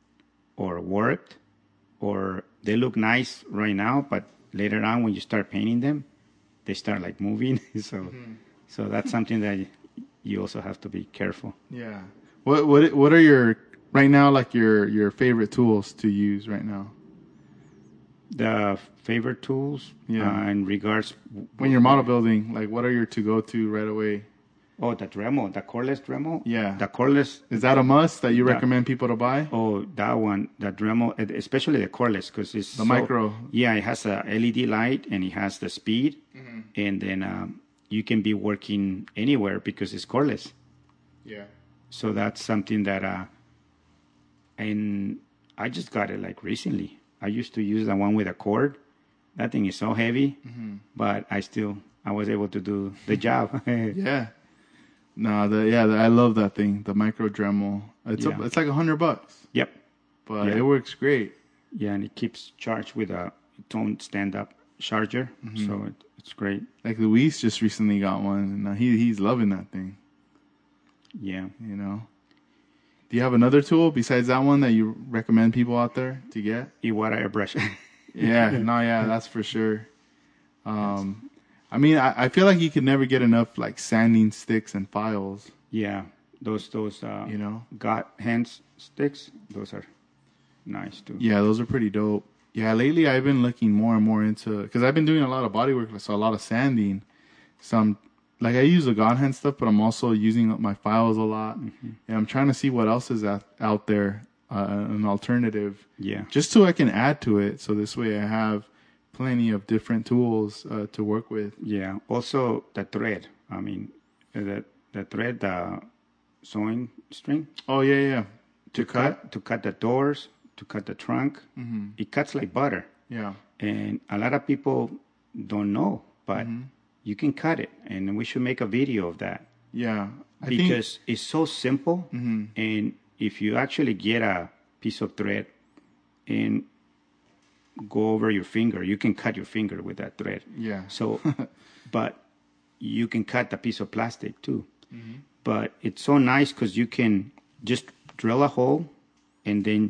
or warped, or they look nice right now, but later on when you start painting them, they start, like, moving. so mm-hmm. so that's something that you also have to be careful. Yeah. What What What are your... Right now, like your, your favorite tools to use right now? The favorite tools? Yeah. Uh, in regards... When you're model building, like what are your to-go-to right away? Oh, the Dremel, the cordless Dremel? Yeah. The cordless... Is that a must that you the, recommend people to buy? Oh, that one, the Dremel, especially the cordless, because it's... The so, micro. Yeah, it has a L E D light and it has the speed. Mm-hmm. And then um, you can be working anywhere because it's cordless. Yeah. So that's something that... Uh, And I just got it like recently. I used to use the one with a cord. That thing is so heavy, mm-hmm. but I still, I was able to do the job. yeah. No, the, yeah, the, I love that thing. The micro Dremel. It's yeah. a, it's like a hundred bucks. Yep. But yeah. it works great. Yeah. And it keeps charged with a tone stand up charger. Mm-hmm. So it, it's great. Like Luis just recently got one and he, he's loving that thing. Yeah. You know? Do you have another tool besides that one that you recommend people out there to get? Iwata airbrush. yeah, no, yeah, that's for sure. Um, I mean, I, I feel like you could never get enough like sanding sticks and files. Yeah, those those uh, You know? got hands sticks. Those are nice too. Yeah, those are pretty dope. Yeah, lately I've been looking more and more into because I've been doing a lot of body work, so a lot of sanding. Some like I use the God hand stuff, but I'm also using my files a lot, mm-hmm. and I'm trying to see what else is out, out there, uh, an alternative. Yeah, just so I can add to it. So this way I have plenty of different tools uh, to work with. Yeah. Also the thread. I mean, the the thread, the sewing string. Oh yeah, yeah. To, to cut, cut to cut the doors, to cut the trunk. Mm-hmm. It cuts like butter. Yeah. And a lot of people don't know, but mm-hmm. you can cut it, and we should make a video of that. Yeah. I because think... it's so simple, mm-hmm. and if you actually get a piece of thread and go over your finger, you can cut your finger with that thread. Yeah. So, but you can cut a piece of plastic too. Mm-hmm. But it's so nice because you can just drill a hole and then,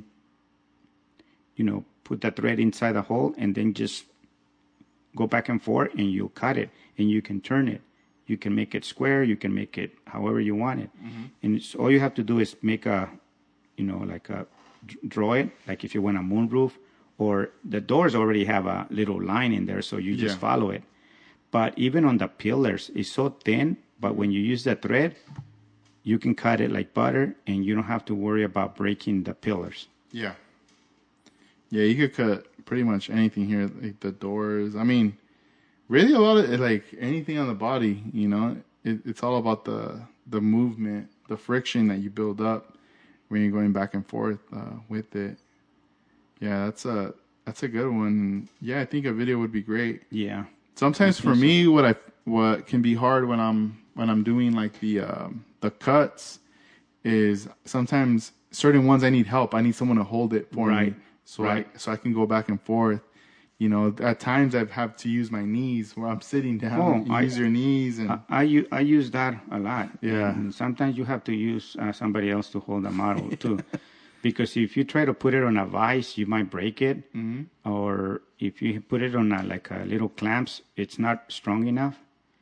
you know, put the thread inside the hole and then just go back and forth and you cut it and you can turn it. You can make it square. You can make it however you want it. Mm-hmm. And it's, all you have to do is make a, you know, like a, draw it, like if you want a moonroof, or the doors already have a little line in there, so you just yeah. follow it. But even on the pillars, it's so thin, but when you use the thread, you can cut it like butter, and you don't have to worry about breaking the pillars. Yeah. Yeah, you could cut pretty much anything here, like the doors. I mean, really a lot of it, like anything on the body, you know, it, it's all about the the movement, the friction that you build up when you're going back and forth uh, with it. Yeah, that's a that's a good one. Yeah, I think a video would be great. Yeah. Sometimes for me, so. what I what can be hard when I'm when I'm doing like the um, the cuts is sometimes certain ones I need help. I need someone to hold it for right. me, so right. I so I can go back and forth. You know, at times I've had to use my knees where I'm sitting down. Oh, you I, use your knees, and I, I I use that a lot. Yeah. And sometimes you have to use uh, somebody else to hold the model too. Because if you try to put it on a vise, you might break it. Mm-hmm. Or if you put it on a, like a little clamps, it's not strong enough.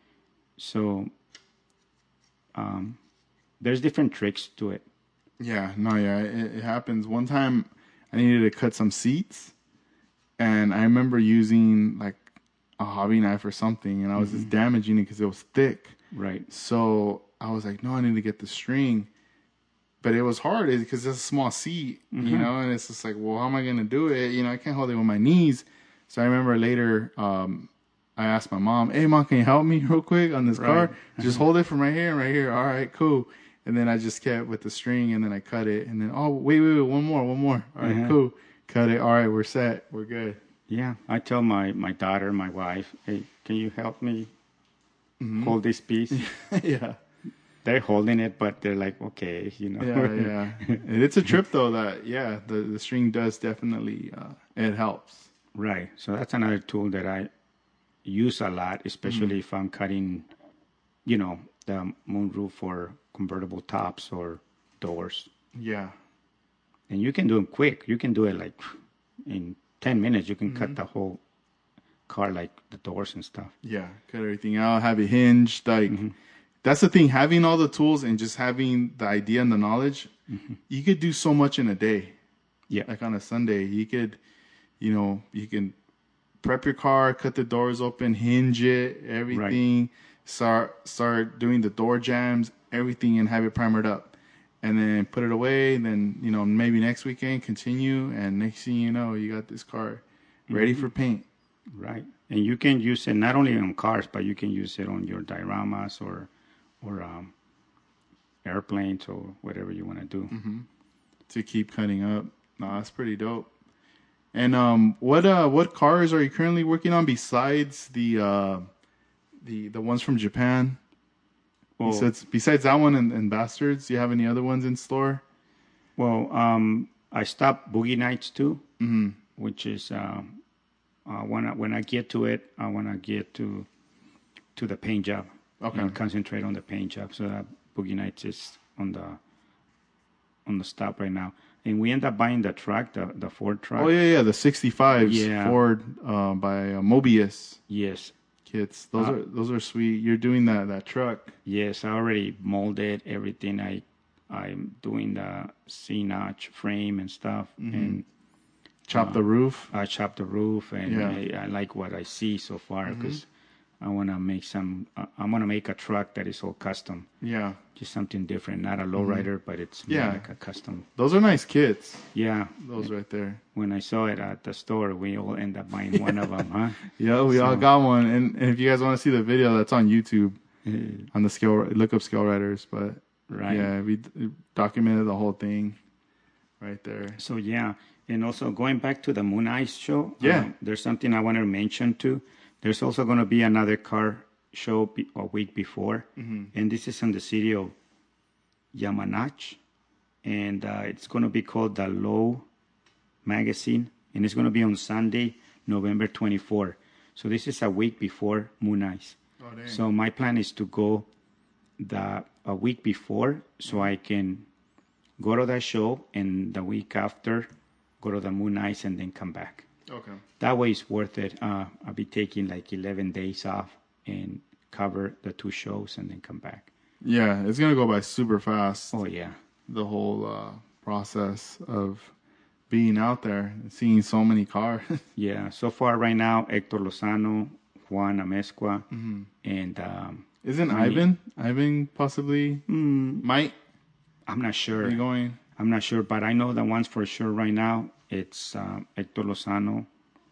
So um, there's different tricks to it. Yeah, no, yeah, it, it happens. One time I needed to cut some seats, and I remember using like a hobby knife or something, and I was mm-hmm. just damaging it because it was thick. Right. So I was like, no, I need to get the string. But it was hard because it's a small seat, mm-hmm. you know, and it's just like, well, how am I going to do it? You know, I can't hold it with my knees. So I remember later, um, I asked my mom, hey, Mom, can you help me real quick on this right. car? Just hold it from right here and right here. All right, cool. And then I just kept with the string, and then I cut it. And then, oh, wait, wait, wait, one more, one more. All right, mm-hmm. cool. Cut it. All right, we're set. We're good. Yeah, I tell my, my daughter, my wife, hey, can you help me mm-hmm. hold this piece? Yeah. They're holding it, but they're like, okay, you know. Yeah, yeah. And it's a trip, though, that, yeah, the, the string does definitely, uh, it helps. Right. So that's another tool that I use a lot, especially mm-hmm. if I'm cutting, you know, the moonroof for convertible tops or doors. Yeah. And you can do them quick. You can do it like in ten minutes. You can mm-hmm. cut the whole car, like the doors and stuff. Yeah. Cut everything out, have it hinged, like... Mm-hmm. That's the thing, having all the tools and just having the idea and the knowledge, mm-hmm. you could do so much in a day. Yeah. Like on a Sunday, you could, you know, you can prep your car, cut the doors open, hinge it, everything, right. start start doing the door jambs, everything, and have it primered up. And then put it away, and then, you know, maybe next weekend continue, and next thing you know, you got this car ready mm-hmm. for paint. Right. And you can use it not only on cars, but you can use it on your dioramas or... or um, airplanes or whatever you want to do. Mm-hmm. To keep cutting up. No, that's pretty dope. And um, what uh, what cars are you currently working on besides the uh, the the ones from Japan? Well, besides, besides that one and, and Bastards, do you have any other ones in store? Well, um, I stopped Boogie Nights too, mm-hmm. which is uh, uh, when I, when I get to it, I want to get to to the paint job. Okay. And concentrate on the paint job. So that Boogie Nights is on the on the stop right now. And we end up buying the truck, the, the Ford truck. Oh, yeah, yeah, the sixty-fives yeah. Ford uh, by uh, Mobius. Yes. kits. Those Uh, are those are sweet. You're doing that that truck. Yes, I already molded everything. I I'm doing the C-notch frame and stuff, Mm-hmm. and Chop uh, the roof. I chopped the roof, and Yeah. I, I like what I see so far Mm-hmm. because I want to make some. Uh, I want to make a truck that is all custom, Yeah. just something different, not a lowrider, but it's more Yeah. like a custom. Those are nice kits. Yeah, Those right there. when I saw it at the store, we all end up buying one of them, huh? Yeah, we all So- got one. And, and if you guys want to see the video, that's on YouTube on the scale. Look up Scale Riders. But Right. yeah, we d- documented the whole thing right there. So yeah, and also going back to the Moon Ice show, Yeah. um, there's something I wanted to mention too. There's also going to be another car show be- a week before, Mm-hmm. and this is in the city of Yamanach, and uh, it's going to be called the Low Magazine, and it's going to be on Sunday, November twenty-fourth. So this is a week before Moon Ice. Oh, dang. So my plan is to go the a week before, so I can go to that show, and the week after, go to the Moon Ice, and then come back. Okay. That way, it's worth it. Uh, I'll be taking like eleven days off and cover the two shows, and then come back. Yeah, it's gonna go by super fast. Oh yeah, The whole uh, process of being out there and seeing so many cars. yeah. So far, right now, Hector Lozano, Juan Amezcua, and um, Isn't Really? Ivan? Ivan possibly mm, might I'm not sure. be going. I'm not sure, but I know the ones for sure right now. It's uh, Hector Lozano,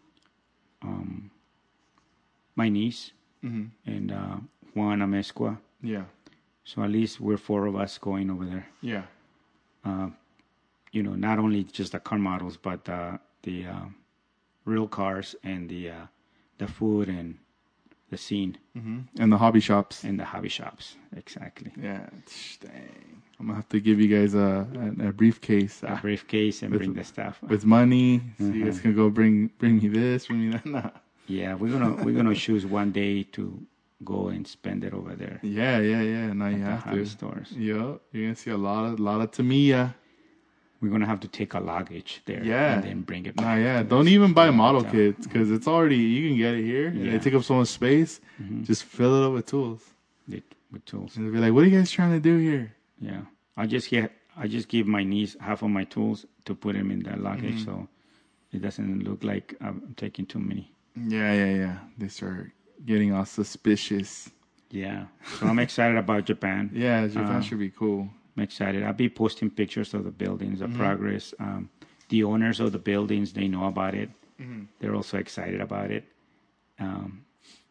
um, my niece, Mm-hmm. and uh, Juan Amezcua. Yeah, So at least we're four of us going over there. yeah, Uh, you know, not only just the car models, but uh, the uh, real cars and the uh, the food and the scene mm-hmm. And the hobby shops. and the hobby shops. Exactly. Yeah, tch, dang. I'm gonna have to give you guys a a, a briefcase A uh, briefcase and With- bring the stuff. with money. So you Mm-hmm. guys can go bring bring me this, bring me that. Nah. Yeah, we're gonna we're gonna choose one day to go and spend it over there. Yeah, yeah, yeah. Now you at the have hobby to. stores. Yo, you're gonna see a lot of lot of Tamiya. We're gonna have to take a luggage there, Yeah. and then bring it back. Nah, yeah. to Don't the- even buy to the model hotel. kits because it's already you can get it here and Yeah. they take up so much space. Mhm. Just fill it up with tools. With, with tools. And they'll be like, "What are you guys trying to do here?" Yeah, I just get I just give my niece half of my tools to put them in the luggage, Mm-hmm. so it doesn't look like I'm taking too many. Yeah, yeah, yeah. They start getting all suspicious. Yeah, so I'm excited about Japan. Yeah, Japan Uh, should be cool. I'm excited. I'll be posting pictures of the buildings, Mm-hmm. the progress. Um, the owners of the buildings, they know about it. Mm-hmm. They're also excited about it. Um,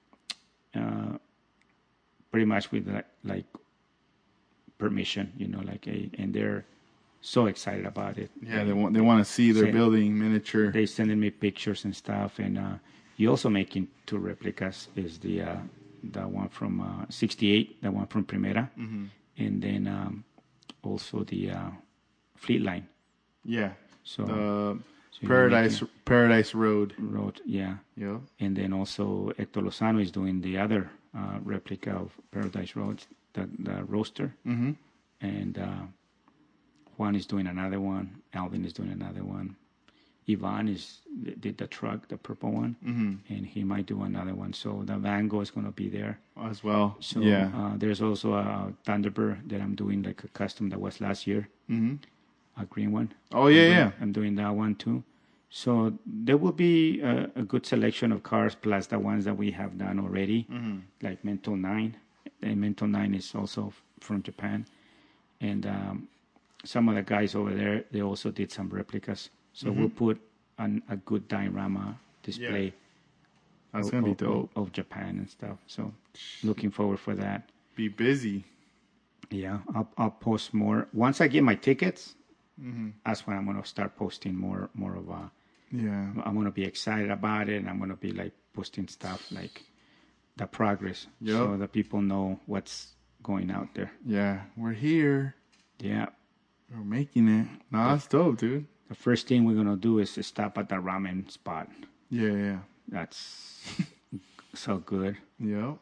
uh, pretty much with like, like permission, you know, like a, and they're so excited about it. Yeah, they want they want to see their Same. building miniature. They sending me pictures and stuff, and uh, you also making two replicas. Is the uh, the one from uh, sixty-eight, the one from Primera, Mm-hmm. and then um, also the uh, Fleet Line. Yeah, So, the so you're Paradise making Paradise Road. road, yeah, Yeah, and then also Hector Lozano is doing the other uh, replica of Paradise Road, the the Roadster, mm-hmm. and uh, Juan is doing another one. Alvin is doing another one. Ivan is did the truck, the purple one, Mm-hmm. and he might do another one. So the Van Gogh is going to be there. As well. So yeah. uh, there's also a Thunderbird that I'm doing, like a custom that was last year, Mm-hmm. a green one. Oh yeah, I'm doing, yeah. I'm doing that one too. So there will be a, a good selection of cars plus the ones that we have done already, Mm-hmm. like Mental Nine. And Mental Nine is also f- from Japan, and um, some of the guys over there they also did some replicas. So Mm-hmm. we'll put an, a good diorama display That's of, gonna be of- dope. of, of Japan and stuff. So looking forward for that. Be busy. Yeah, I'll I'll post more once I get my tickets. Mm-hmm. That's when I'm gonna start posting more more of a. Yeah. I'm gonna be excited about it, and I'm gonna be like posting stuff like the progress, Yep. so that people know what's going out there. Yeah. We're here. Yeah, We're making it. Nah, that's dope, dude. the first thing we're gonna do is to stop at the ramen spot. Yeah, yeah. That's so good. Yep.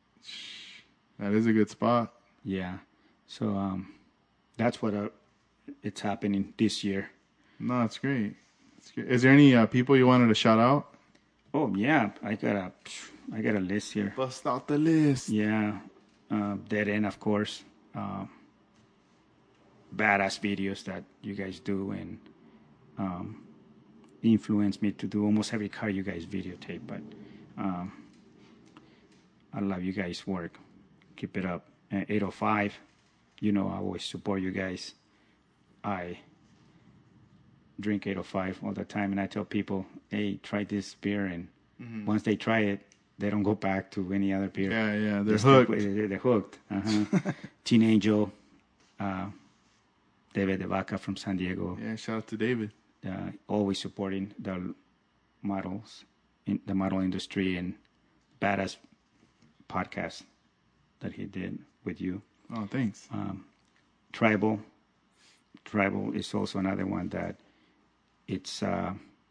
That is a good spot. Yeah, so um, that's what uh, it's happening this year. No, it's great. It's great. Is there any uh, people you wanted to shout out? Oh yeah, I got a I got a list here. Bust out the list. Yeah. Uh, Dead End, of course. Uh, badass videos that you guys do and um, influenced me to do almost every car you guys videotape. But um, I love you guys' work. Keep it up. Uh, eight oh five, you know I always support you guys. I drink eight oh five all the time, and I tell people, hey, try this beer, and mm-hmm. once they try it, they don't go back to any other beer. Yeah, yeah, they're they hooked. Stick, they're, they're hooked. Uh-huh. Teen Angel, uh, David De Vaca from San Diego. Yeah, shout out to David. Uh, always supporting the models, in the model industry, and badass podcast that he did with you. Oh, thanks. Um, Tribal. Tribal is also another one that it's uh,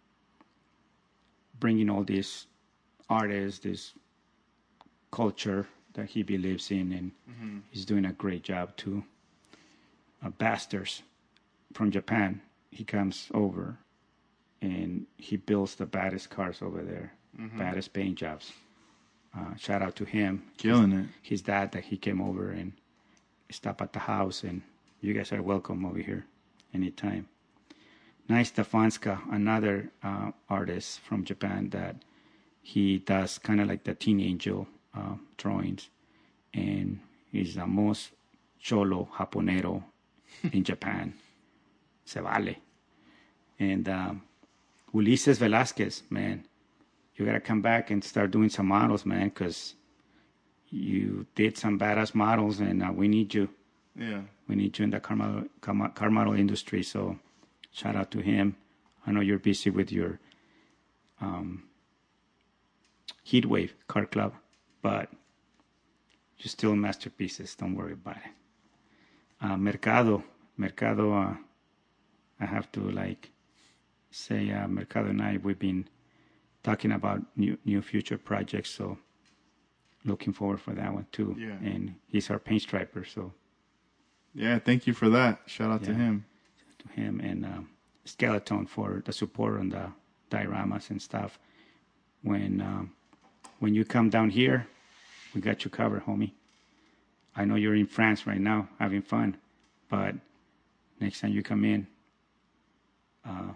bringing all these artists, this culture that he believes in, and mm-hmm. he's doing a great job too. Uh, Bastards from Japan, he comes over and he builds the baddest cars over there, mm-hmm. baddest paint jobs. Uh, shout out to him. Killing his, it. His dad that he came over and stopped at the house, and you guys are welcome over here anytime. Nice Stefanska, another uh, artist from Japan that he does kind of like the Teen Angel uh, drawings, and he's the most cholo japonero in Japan. Se vale. And um, Ulises Velasquez, man, you gotta come back and start doing some models, man, because you did some badass models, and uh, we need you. Yeah. We need you in the car model, car, car model industry. So shout out to him. I know you're busy with your um, Heatwave car club, but you're still masterpieces. Don't worry about it. Uh, Mercado. Mercado, uh, I have to like say uh, Mercado and I, we've been talking about new new future projects. So looking forward for that one too. Yeah. And he's our paint striper, so. Yeah, thank you for that. Shout out yeah. to him. To him and um, Skeleton for the support on the dioramas and stuff. When um, when you come down here, we got you covered, homie. I know you're in France right now having fun, but next time you come in, uh,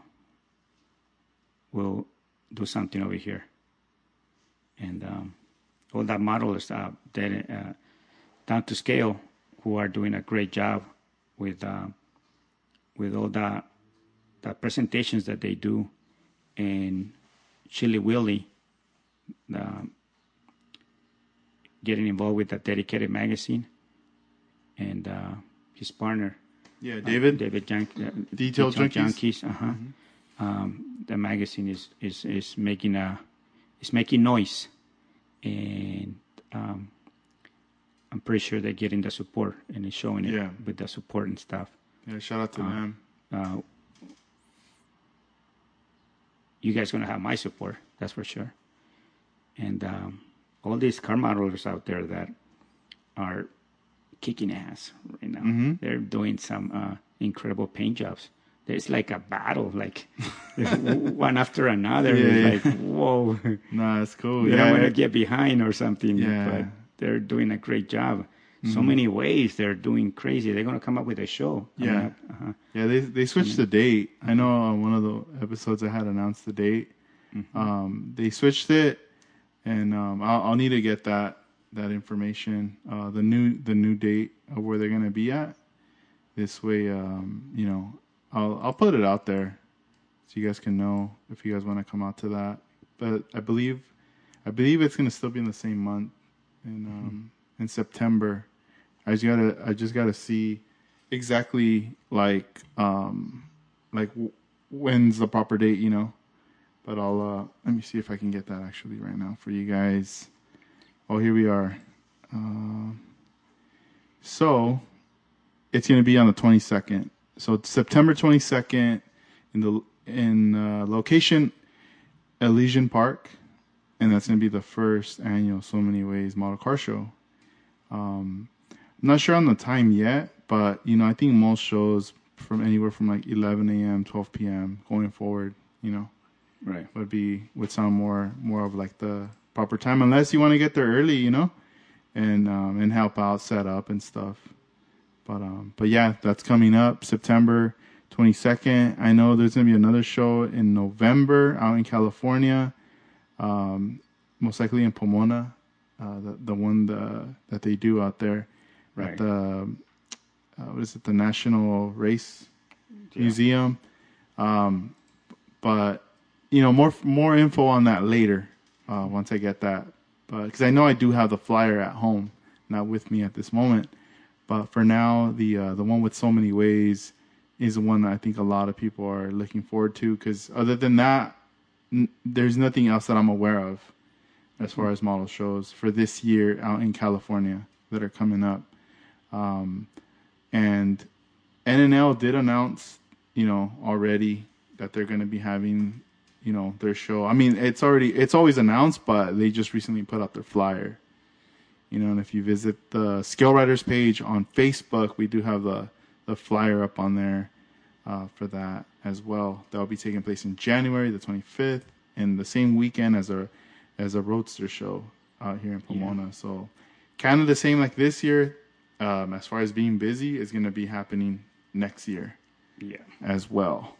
we'll do something over here. And um, all that modelers uh, that uh, down to scale, who are doing a great job with uh, with all the the presentations that they do, and Chili Willy, the, getting involved with the Dedicated magazine, and uh, his partner, yeah, David, uh, David Jan- uh, Detail Junkies. Junkies. Uh-huh. Mm-hmm. Um, the magazine is, is is making a is making noise, and um, I'm pretty sure they're getting the support and it's showing it yeah. with the support and stuff. Yeah, shout out to uh, them. Uh, you guys gonna have my support, that's for sure. And um, all these car modelers out there that are kicking ass right now, mm-hmm. they're doing some uh, incredible paint jobs. It's like a battle, like one after another. Yeah, it's yeah. like, whoa. Nah, it's cool. They yeah, don't want to get behind or something, yeah. but they're doing a great job. Mm-hmm. So many ways they're doing crazy. They're going to come up with a show. Yeah. I mean, uh-huh. Yeah, they they switched I mean, the date. I know on one of the episodes I had announced the date. Mm-hmm. Um, they switched it, and um, I'll, I'll need to get that that information, uh, the new the new date of where they're going to be at. This way, um, you know, I'll I'll put it out there so you guys can know if you guys want to come out to that. But I believe I believe it's going to still be in the same month in um, mm-hmm. in September. I just gotta I just gotta see exactly like um, like w- when's the proper date, you know. But I'll uh, let me see if I can get that actually right now for you guys. Oh, here we are. Uh, so it's going to be on the twenty-second. So it's September twenty-second in the in uh, location Elysian Park, and that's going to be the first annual So Many Ways Model Car Show. Um, I'm not sure on the time yet, but you know I think most shows from anywhere from like eleven a.m., twelve p.m. going forward, you know, right, would be would sound more more of like the proper time, unless you want to get there early, you know, and um, and help out, set up and stuff. But um, but yeah, that's coming up September twenty-second. I know there's gonna be another show in November out in California, um, most likely in Pomona, uh, the the one the, that they do out there Right. at the uh, what is it, the National Race Yeah. Museum. Um, but you know, more more info on that later uh, once I get that. But because I know I do have the flyer at home, not with me at this moment. But for now, the uh, the one with So Many Ways is the one that I think a lot of people are looking forward to. Because other than that, n- there's nothing else that I'm aware of as far as model shows for this year out in California that are coming up. Um, and N N L did announce, you know, already that they're going to be having, you know, their show. I mean, it's already, it's always announced, but they just recently put out their flyer. You know, and if you visit the Scale Riders page on Facebook, we do have the, the flyer up on there uh, for that as well. That will be taking place in January the twenty-fifth, and the same weekend as a as a Roadster show out here in Pomona. Yeah. So kind of the same like this year. Um, as far as being busy, is going to be happening next year, yeah, as well.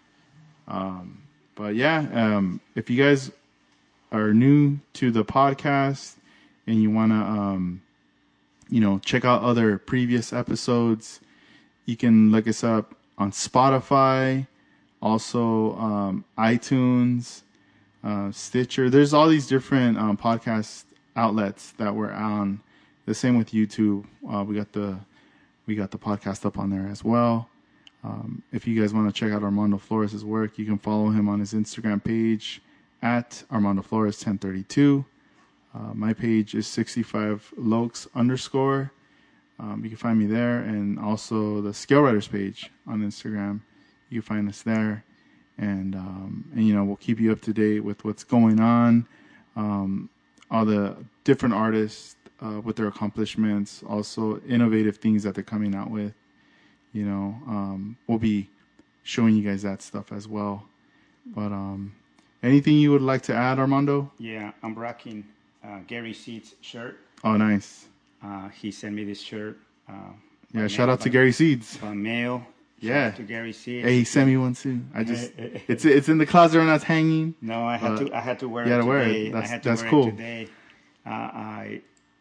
Um, but yeah, um, if you guys are new to the podcast and you want to, um, you know, check out other previous episodes, you can look us up on Spotify, also um, iTunes, uh, Stitcher. There's all these different um, podcast outlets that we're on. The same with YouTube. Uh, we got the we got the podcast up on there as well. Um, if you guys want to check out Armando Flores' work, you can follow him on his Instagram page at Armando Flores ten thirty-two. Uh, my page is sixty-five Lokes underscore. Um, you can find me there, and also the Scale Riders page on Instagram. You can find us there, and um, and you know, we'll keep you up to date with what's going on, um, all the different artists. Uh, with their accomplishments, also innovative things that they're coming out with. You know, um, we'll be showing you guys that stuff as well. But um, anything you would like to add, Armando? Yeah, I'm rocking uh, Gary Seeds' shirt. Oh, nice. Uh, he sent me this shirt. Uh, yeah, shout mail, out to by, Gary Seeds. By mail. Shout yeah. out to Gary Seeds. Hey, he sent me one too. I just it's it's in the closet right now. It's hanging. No, I had to I had to wear you it today. Wear it. That's, I had to that's wear cool. it today. Uh, I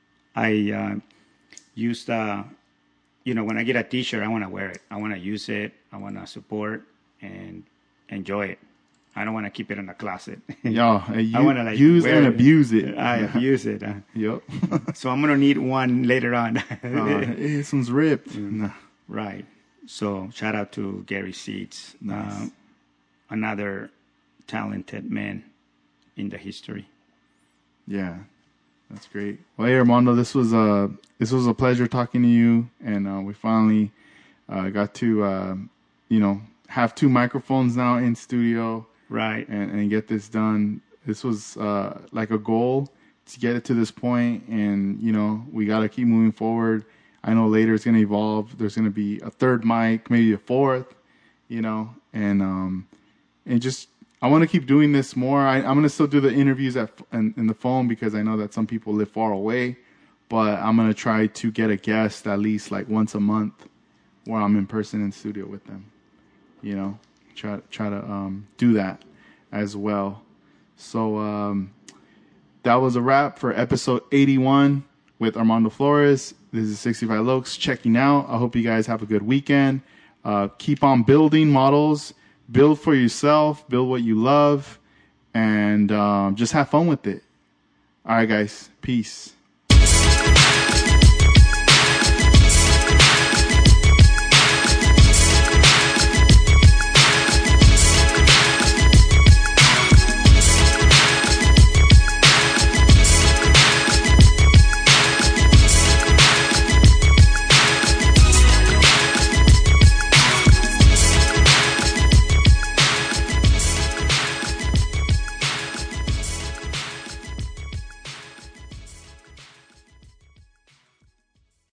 I uh, used, uh, you know, when I get a T-shirt, I want to wear it. I want to use it. I want to support and enjoy it. I don't want to keep it in the closet. Yeah, you, I want to like use wear and it. abuse it. I abuse it. Uh, yep. So I'm gonna need one later on. uh, hey, this one's ripped. Mm. Nah. Right. So shout out to Gary Seeds, nice. uh, another talented man in the history. Yeah. That's great. Well, hey, Armando, this was a this was a pleasure talking to you, and uh, we finally uh, got to uh, you know have two microphones now in studio, right, and, and get this done. This was uh, like a goal to get it to this point, and you know we got to keep moving forward. I know later it's going to evolve. There's going to be a third mic, maybe a fourth, you know, and um, and just. I want to keep doing this more. I, I'm going to still do the interviews at, in, in the phone because I know that some people live far away. But I'm going to try to get a guest at least like once a month where I'm in person in studio with them. You know, try, try to um, do that as well. So um, that was a wrap for episode eighty-one with Armando Flores. This is sixty-five Lokes checking out. I hope you guys have a good weekend. Uh, keep on building models. Build for yourself, build what you love, and um, just have fun with it. All right, guys. Peace.